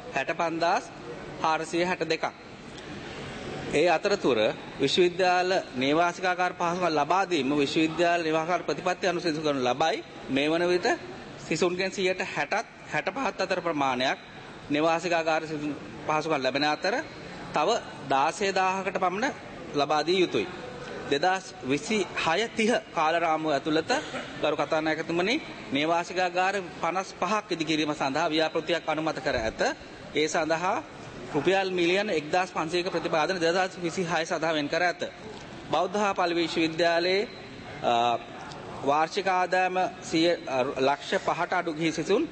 S17: 65462ක්. ඒ අතරතුර විශ්වවිද්‍යාල නේවාසිකාගාර පහසුකම් ලබා දීම විශ්වවිද්‍යාල නේවාසිකාගාර ප්‍රතිපත්ති අනුව සිදු කරනු ලබයි. මේ වන විට සිසුන්ගෙන් 60% අතර ප්‍රමාණයක් නේවාසිකාගාර සිසුන් පහසුකම් ලැබෙන අතර තව 16000කට පමණ ලබා දිය යුතුයි. 2026-30 කාලරාමුව ඇතුළත ගරු කතානායකතුමනි නේවාසිකාගාර 55ක් ඉදිකිරීම සඳහා ව්‍යාපෘතියක් අනුමත කර ඇත. ඒ සඳහා රුපියල් මිලියන 1500ක ප්‍රතිපාදන 2026 සඳහා වෙන් කර ඇත. බෞද්ධ හා පාලි විශ්වවිද්‍යාලයේ වාර්ෂික ආදායම ලක්ෂ 5ට අඩු ගිහි සිසුන්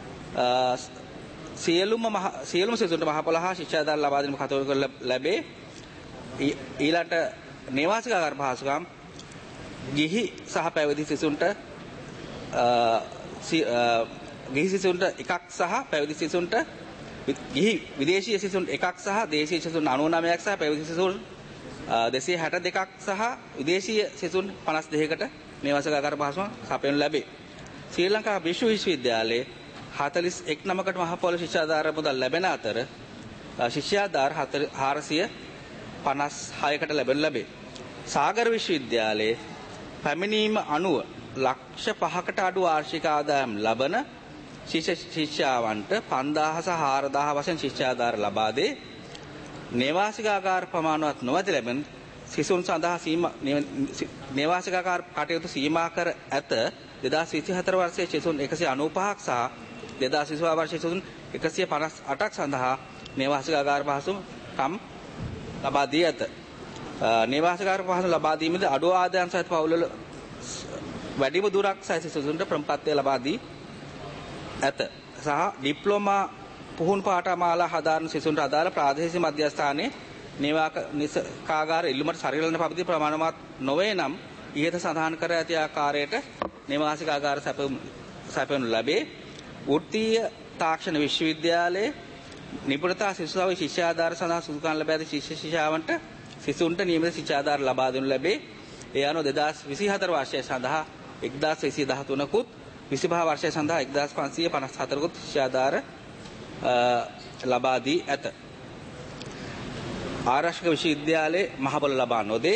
S17: සියලුම සිසුන්ට මහ පොළ හා ශිෂ්‍යාධාර ලබා දීම කටයුතු ලැබේ. ඊළාට නේවාසිකාගාර පහසුකම් ගිහි සහ පැවිදි සිසුන්ට එකක් සහ පැවිදි සිසුන්ට ගිහි විදේශීය සිසුන් එකක් සහ දේශීය සිසුන් 99ක් සහ පැවිදි සිසුන් 262ක් සහ විදේශීය සිසුන් 52කට නේවාසිකාගාර පහසුකම් සපයනු ලැබේ. ශ්‍රී ලංකා විශ්වවිද්‍යාලයේ 41 නමකට මහ පොළ ශිෂ්‍යාධාර මුදල් ලැබෙන අතර ශිෂ්‍යාධාර 456කට ලැබෙනු ලැබේ. සාගර විශ්වවිද්‍යාලයේ පැමිණීම අනුව ලක්ෂ 5කට අඩු වාර්ෂික ආදායම් ලබන ශිෂ්‍යාවන්ට 5000 සහ 4000 වශයෙන් ශිෂ්‍යාධාර ලබා දේ. නේවාසිකාගාර ප්‍රමාණවත් නොමැති ලැබෙන සිසුන් සඳහා නේවාසිකාගාර කටයුතු සීමා කර ඇත. 2024 වර්ෂයේ සිසුන් 195ක් සහ 2025 වර්ෂයේ සිසුන් 158ක් සඳහා නේවාසිකාගාර පහසුකම් ලබා දී ඇත. නේවාසිකාගාර පහසුකම් ලබා දීමේදී අඩු ආදායම් සහිත පවුල්වල වැඩිම දුරක් සහිත සිසුන්ට ප්‍රම්පත්තිය ලබා දී ඇත. සහ ඩිප්ලෝමා පුහුණු පාඨමාලා හදාරන සිසුන්ට අදාළ ප්‍රාදේශීය මධ්‍යස්ථානයේ නේවාසිකාගාර ඉල්ලුමට සරිලන පරිදි ප්‍රමාණවත් නොවේ නම් ඉහත සඳහන් කර ඇති ආකාරයට නේවාසිකාගාර සැපයනු ලැබේ. වෘත්තීය තාක්ෂණ විශ්වවිද්‍යාලයේ නිපුණතා සිසුසාවේ ශිෂ්‍යාධාර සඳහා සුදුසුකම් ලැබ ඇති ශිෂ්‍යයන්ට සිසුන්ට නියමිත ශිෂ්‍යාධාර ලබා දෙනු ලැබේ. ඒ අනුව 2024 වර්ෂය සඳහා 1213කුත් 25 වර්ෂය සඳහා 1554කුත් ශිෂ්‍යාධාර ලබා දී ඇත. ආරක්ෂක විශ්වවිද්‍යාලයේ මහපොළ ලබා නොදේ.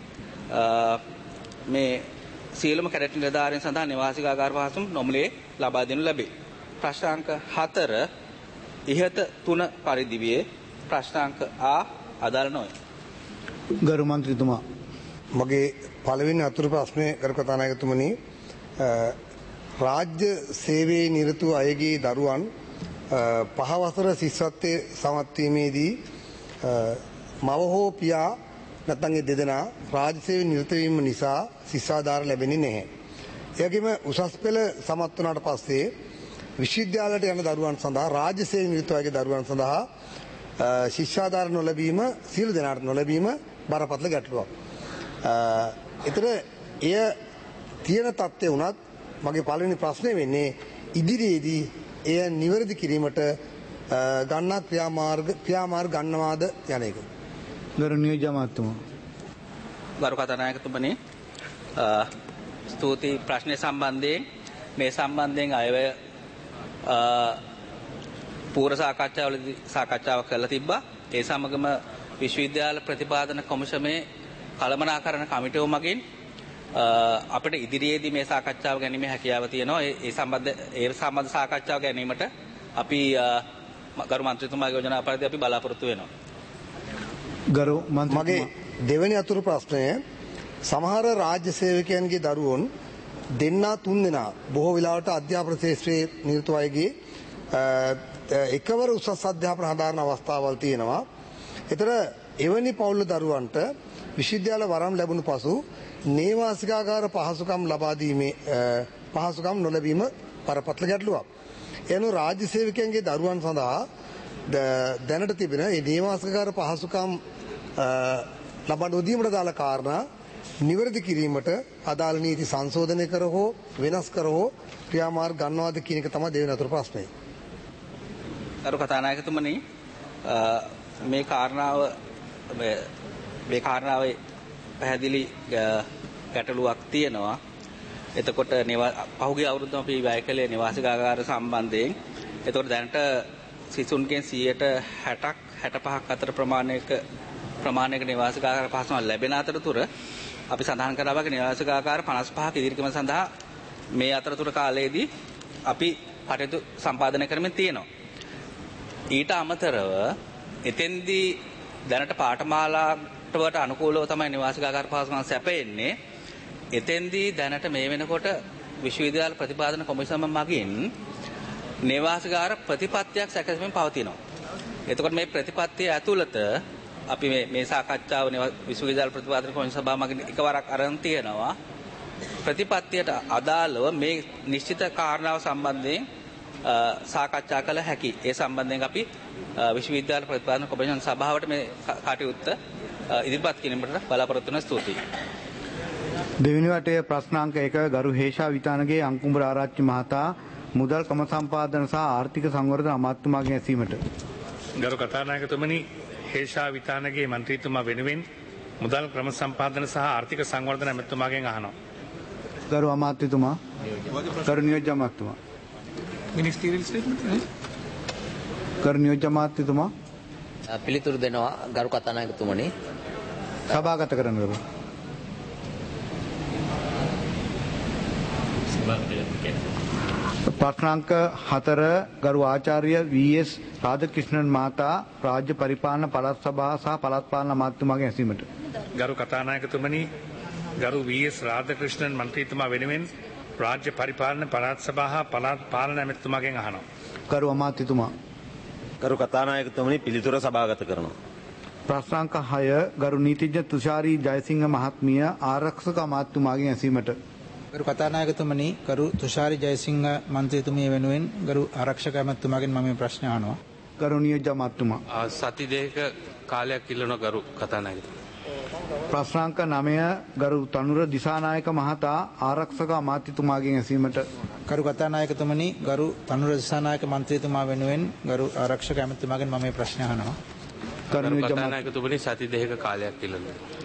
S17: මේ සියලුම කැඩට් නිලධාරීන් සඳහා නේවාසිකාගාර පහසුකම් නොමිලේ ලබා දෙනු ලැබේ. ප්‍රශ්නාංක 4 ඉහත 3 පරිදි වියේ ප්‍රශ්නාංක ආ අදාළ නොවේ.
S1: ගරු මන්ත්‍රීතුමා
S16: මගේ පළවෙනි අතුරු ප්‍රශ්නය ගරු කතානායකතුමනි රාජ්‍ය සේවයේ නිරත අයගේ දරුවන් 5 වසර ශිෂ්‍යත්වයේ සමත් වීමේදී මව හෝ පියා නැත්නම් ඒ දෙදෙනා රාජ්‍ය සේවයේ නිරත වීම නිසා ශිෂ්‍යාධාර ලැබෙන්නේ නැහැ. ඒ වගේම උසස් පෙළ සමත් වුණාට පස්සේ විශ්වවිද්‍යාලයට යන දරුවන් සඳහා රාජ්‍ය සේවයේ නිරත අයගේ දරුවන් සඳහා ශිෂ්‍යාධාර නොලැබීම සියලු දෙනාට නොලැබීම බරපතල ගැටලුවක්. ඒතර එය තියෙන තත්ත්වය වුණත් මගේ පළවෙනි ප්‍රශ්නේ වෙන්නේ ඉදිරියේදී එය නිවැරදි කිරීමට ගන්නා ක්‍රියාමාර්ග ගන්නවාද යන එක.
S1: ගරු නියෝජ්‍ය අමාත්‍යතුමා.
S17: ගරු කතානායකතුමනි ස්තුතියි ප්‍රශ්නේ සම්බන්ධයෙන් මේ සම්බන්ධයෙන් අයවැය පූර්ව සාකච්ඡාවලදී සාකච්ඡාවක් කරලා තිබ්බා. ඒ සමගම විශ්වවිද්‍යාල ප්‍රතිපාදන කොමිසමේ කළමනාකරණ කමිටුව මගින් අපිට ඉදිරියේදී මේ සාකච්ඡාව ගැනීමේ හැකියාව තියෙනවා. ඒ සම්බන්ධ සාකච්ඡාව ගැනීමට අපි ගරු මන්ත්‍රීතුමාගේ යෝජනා පරිදි අපි බලාපොරොත්තු වෙනවා.
S16: ගරු මන්ත්‍රීතුමා මගේ දෙවෙනි අතුරු ප්‍රශ්නය සමහර රාජ්‍ය සේවකයන්ගේ දරුවොන් දෙන්නා තුන් දෙනා බොහෝ වෙලාවට අධ්‍යාපන ශාස්ත්‍රයේ නිරත අයගේ එකවර උසස් අධ්‍යාපන හදාරන අවස්ථාවල් තියෙනවා. ඒතර එවැනි පවුල් දරුවන්ට විශ්වවිද්‍යාල වරම් ලැබුණු පසු නේවාසිකාගාර පහසුකම් ලබා දීමේ පහසුකම් නොලැබීම බරපතල ගැටලුවක්. එනු රාජ්‍ය සේවකයන්ගේ දරුවන් සඳහා දැනට තිබෙන මේ නේවාසිකාගාර පහසුකම් ලබා නොදීමට දාල කාරණා නිවැරදි කිරීමට අදාළ නීති සංශෝධනය කර හෝ වෙනස් කර හෝ ක්‍රියාමාර්ග ගන්නවාද කියන එක තමයි දෙවෙනි අතුරු ප්‍රශ්නේ.
S17: අර කතානායකතුමනි මේ කාරණාවේ පැහැදිලි ගැටලුවක් තියෙනවා. එතකොට පහුගිය අවුරුද්දම අපි වැය කළේ නිවාසිකාගාර සම්බන්ධයෙන්. එතකොට දැනට සිසුන්ගෙන් 60%ක් 65ක් අතර ප්‍රමාණයක නිවාසිකාගාර පහසුකම් ලැබෙන අතරතුර අපි සඳහන් කරා වගේ නිවාසිකාගාර 55ක ඉදිරිකම සඳහා මේ අතරතුර කාලයේදී අපි කටයුතු සම්පාදනය කරමින් තියෙනවා. ඊට අමතරව එතෙන්දී දැනට පාඨමාලාවට අනුකූලව තමයි නිවාසිකාගාර පහසුකම් සැපෙන්නේ. එතෙන්දී දැනට මේ වෙනකොට විශ්වවිද්‍යාල ප්‍රතිපාදන කොමිසම මගින් නිවාසිකාගාර ප්‍රතිපත්තියක් සැකසෙමින් පවතිනවා. එතකොට මේ ප්‍රතිපත්තිය ඇතුළත අපි මේ සාකච්ඡාව විශ්වවිද්‍යාල ප්‍රතිපාදන කොමිසම සභාව මගින් එකවරක් අරන් තියෙනවා. ප්‍රතිපත්තියට අදාළව මේ නිශ්චිත කාරණාව සම්බන්ධයෙන් සාකච්ඡා කළ හැකි. ඒ සම්බන්ධයෙන් අපි විශ්වවිද්‍යාල ප්‍රතිපාදන කොමිසම සභාවට මේ කටයුත්ත ඉදිරිපත් කිරීමට බලාපොරොත්තු වෙන ස්තුතියි.
S1: දෙවෙනි වටේ ප්‍රශ්නාංක 1 ගරු හේෂා විතානගේ අංකුඹර ආරච්චි මහතා මුදල් ක්‍රම සම්පාදන සහ ආර්ථික සංවර්ධන අමාත්‍යතුමාගෙන් ඇසීමට.
S8: ගරු කතානායකතුමනි, හේෂා විතානගේ මන්ත්‍රීතුමා වෙනුවෙන් මුදල් ක්‍රම සම්පාදන සහ ආර්ථික සංවර්ධන ඇමතුමාගෙන් අහනවා.
S1: ගරු අමාත්‍යතුමා, ගරු නියෝජ්‍ය අමාත්‍යතුමා.
S13: මිනිස්ටීරියල් ස්ටේට්මන්ට්
S1: ගරු නියෝජ්‍ය අමාත්‍යතුමා
S18: පිළිතුරු දෙනවා ගරු කතානායකතුමනි.
S1: සභාගත කරන්න ගරු. ප්‍රශ්නාංක 4 ගරු ආචාර්ය වී.එස්. රාධකෘෂ්ණන් මහතා රාජ්‍ය පරිපාලන පළාත් සභාව සහ පළාත් පාලන අමාත්‍යතුමාගෙන් ඇසීමට.
S8: ගරු කතානායකතුමනි, ගරු වී.එස්. රාධකෘෂ්ණන් මන්ත්‍රීතුමා වෙනුවෙන් රාජ්‍ය පරිපාලන පළාත් සභාව හා පළාත් පාලන ඇමතුමාගෙන් අහනවා.
S1: ගරු අමාත්‍යතුමා.
S19: ගරු කතානායකතුමනි, පිළිතුර සභාගත කරනවා.
S1: ප්‍රශ්නාංක 6 ගරු නීතිඥ තුෂාරී ජයසිංහ මහත්මිය ආරක්ෂක අමාත්‍යතුමාගෙන් ඇසීමට.
S20: ගරු කතානායකතුමනි, ගරු තුෂාරි ජයසිංහ මන්ත්‍රීතුමිය වෙනුවෙන් ගරු ආරක්ෂක ඇමතුමාගෙන් මම මේ ප්‍රශ්නය අහනවා.
S1: ගරු නියෝජ්‍ය අමාත්‍යතුමා.
S5: සති දෙකක කාලයක් ඉල්ලන ගරු කතානායකතුමා.
S1: ප්‍රශ්නාංක 9 ගරු තනුර දිසානායක මහතා ආරක්ෂක අමාත්‍යතුමාගෙන් ඇසීමට.
S20: ගරු කතානායකතුමනි, ගරු තනුර දිසානායක මන්ත්‍රීතුමා වෙනුවෙන් ගරු ආරක්ෂක ඇමතුමාගෙන් මම මේ ප්‍රශ්නය අහනවා.
S5: ගරු කතානායකතුමනි, සති දෙකක කාලයක් ඉල්ලන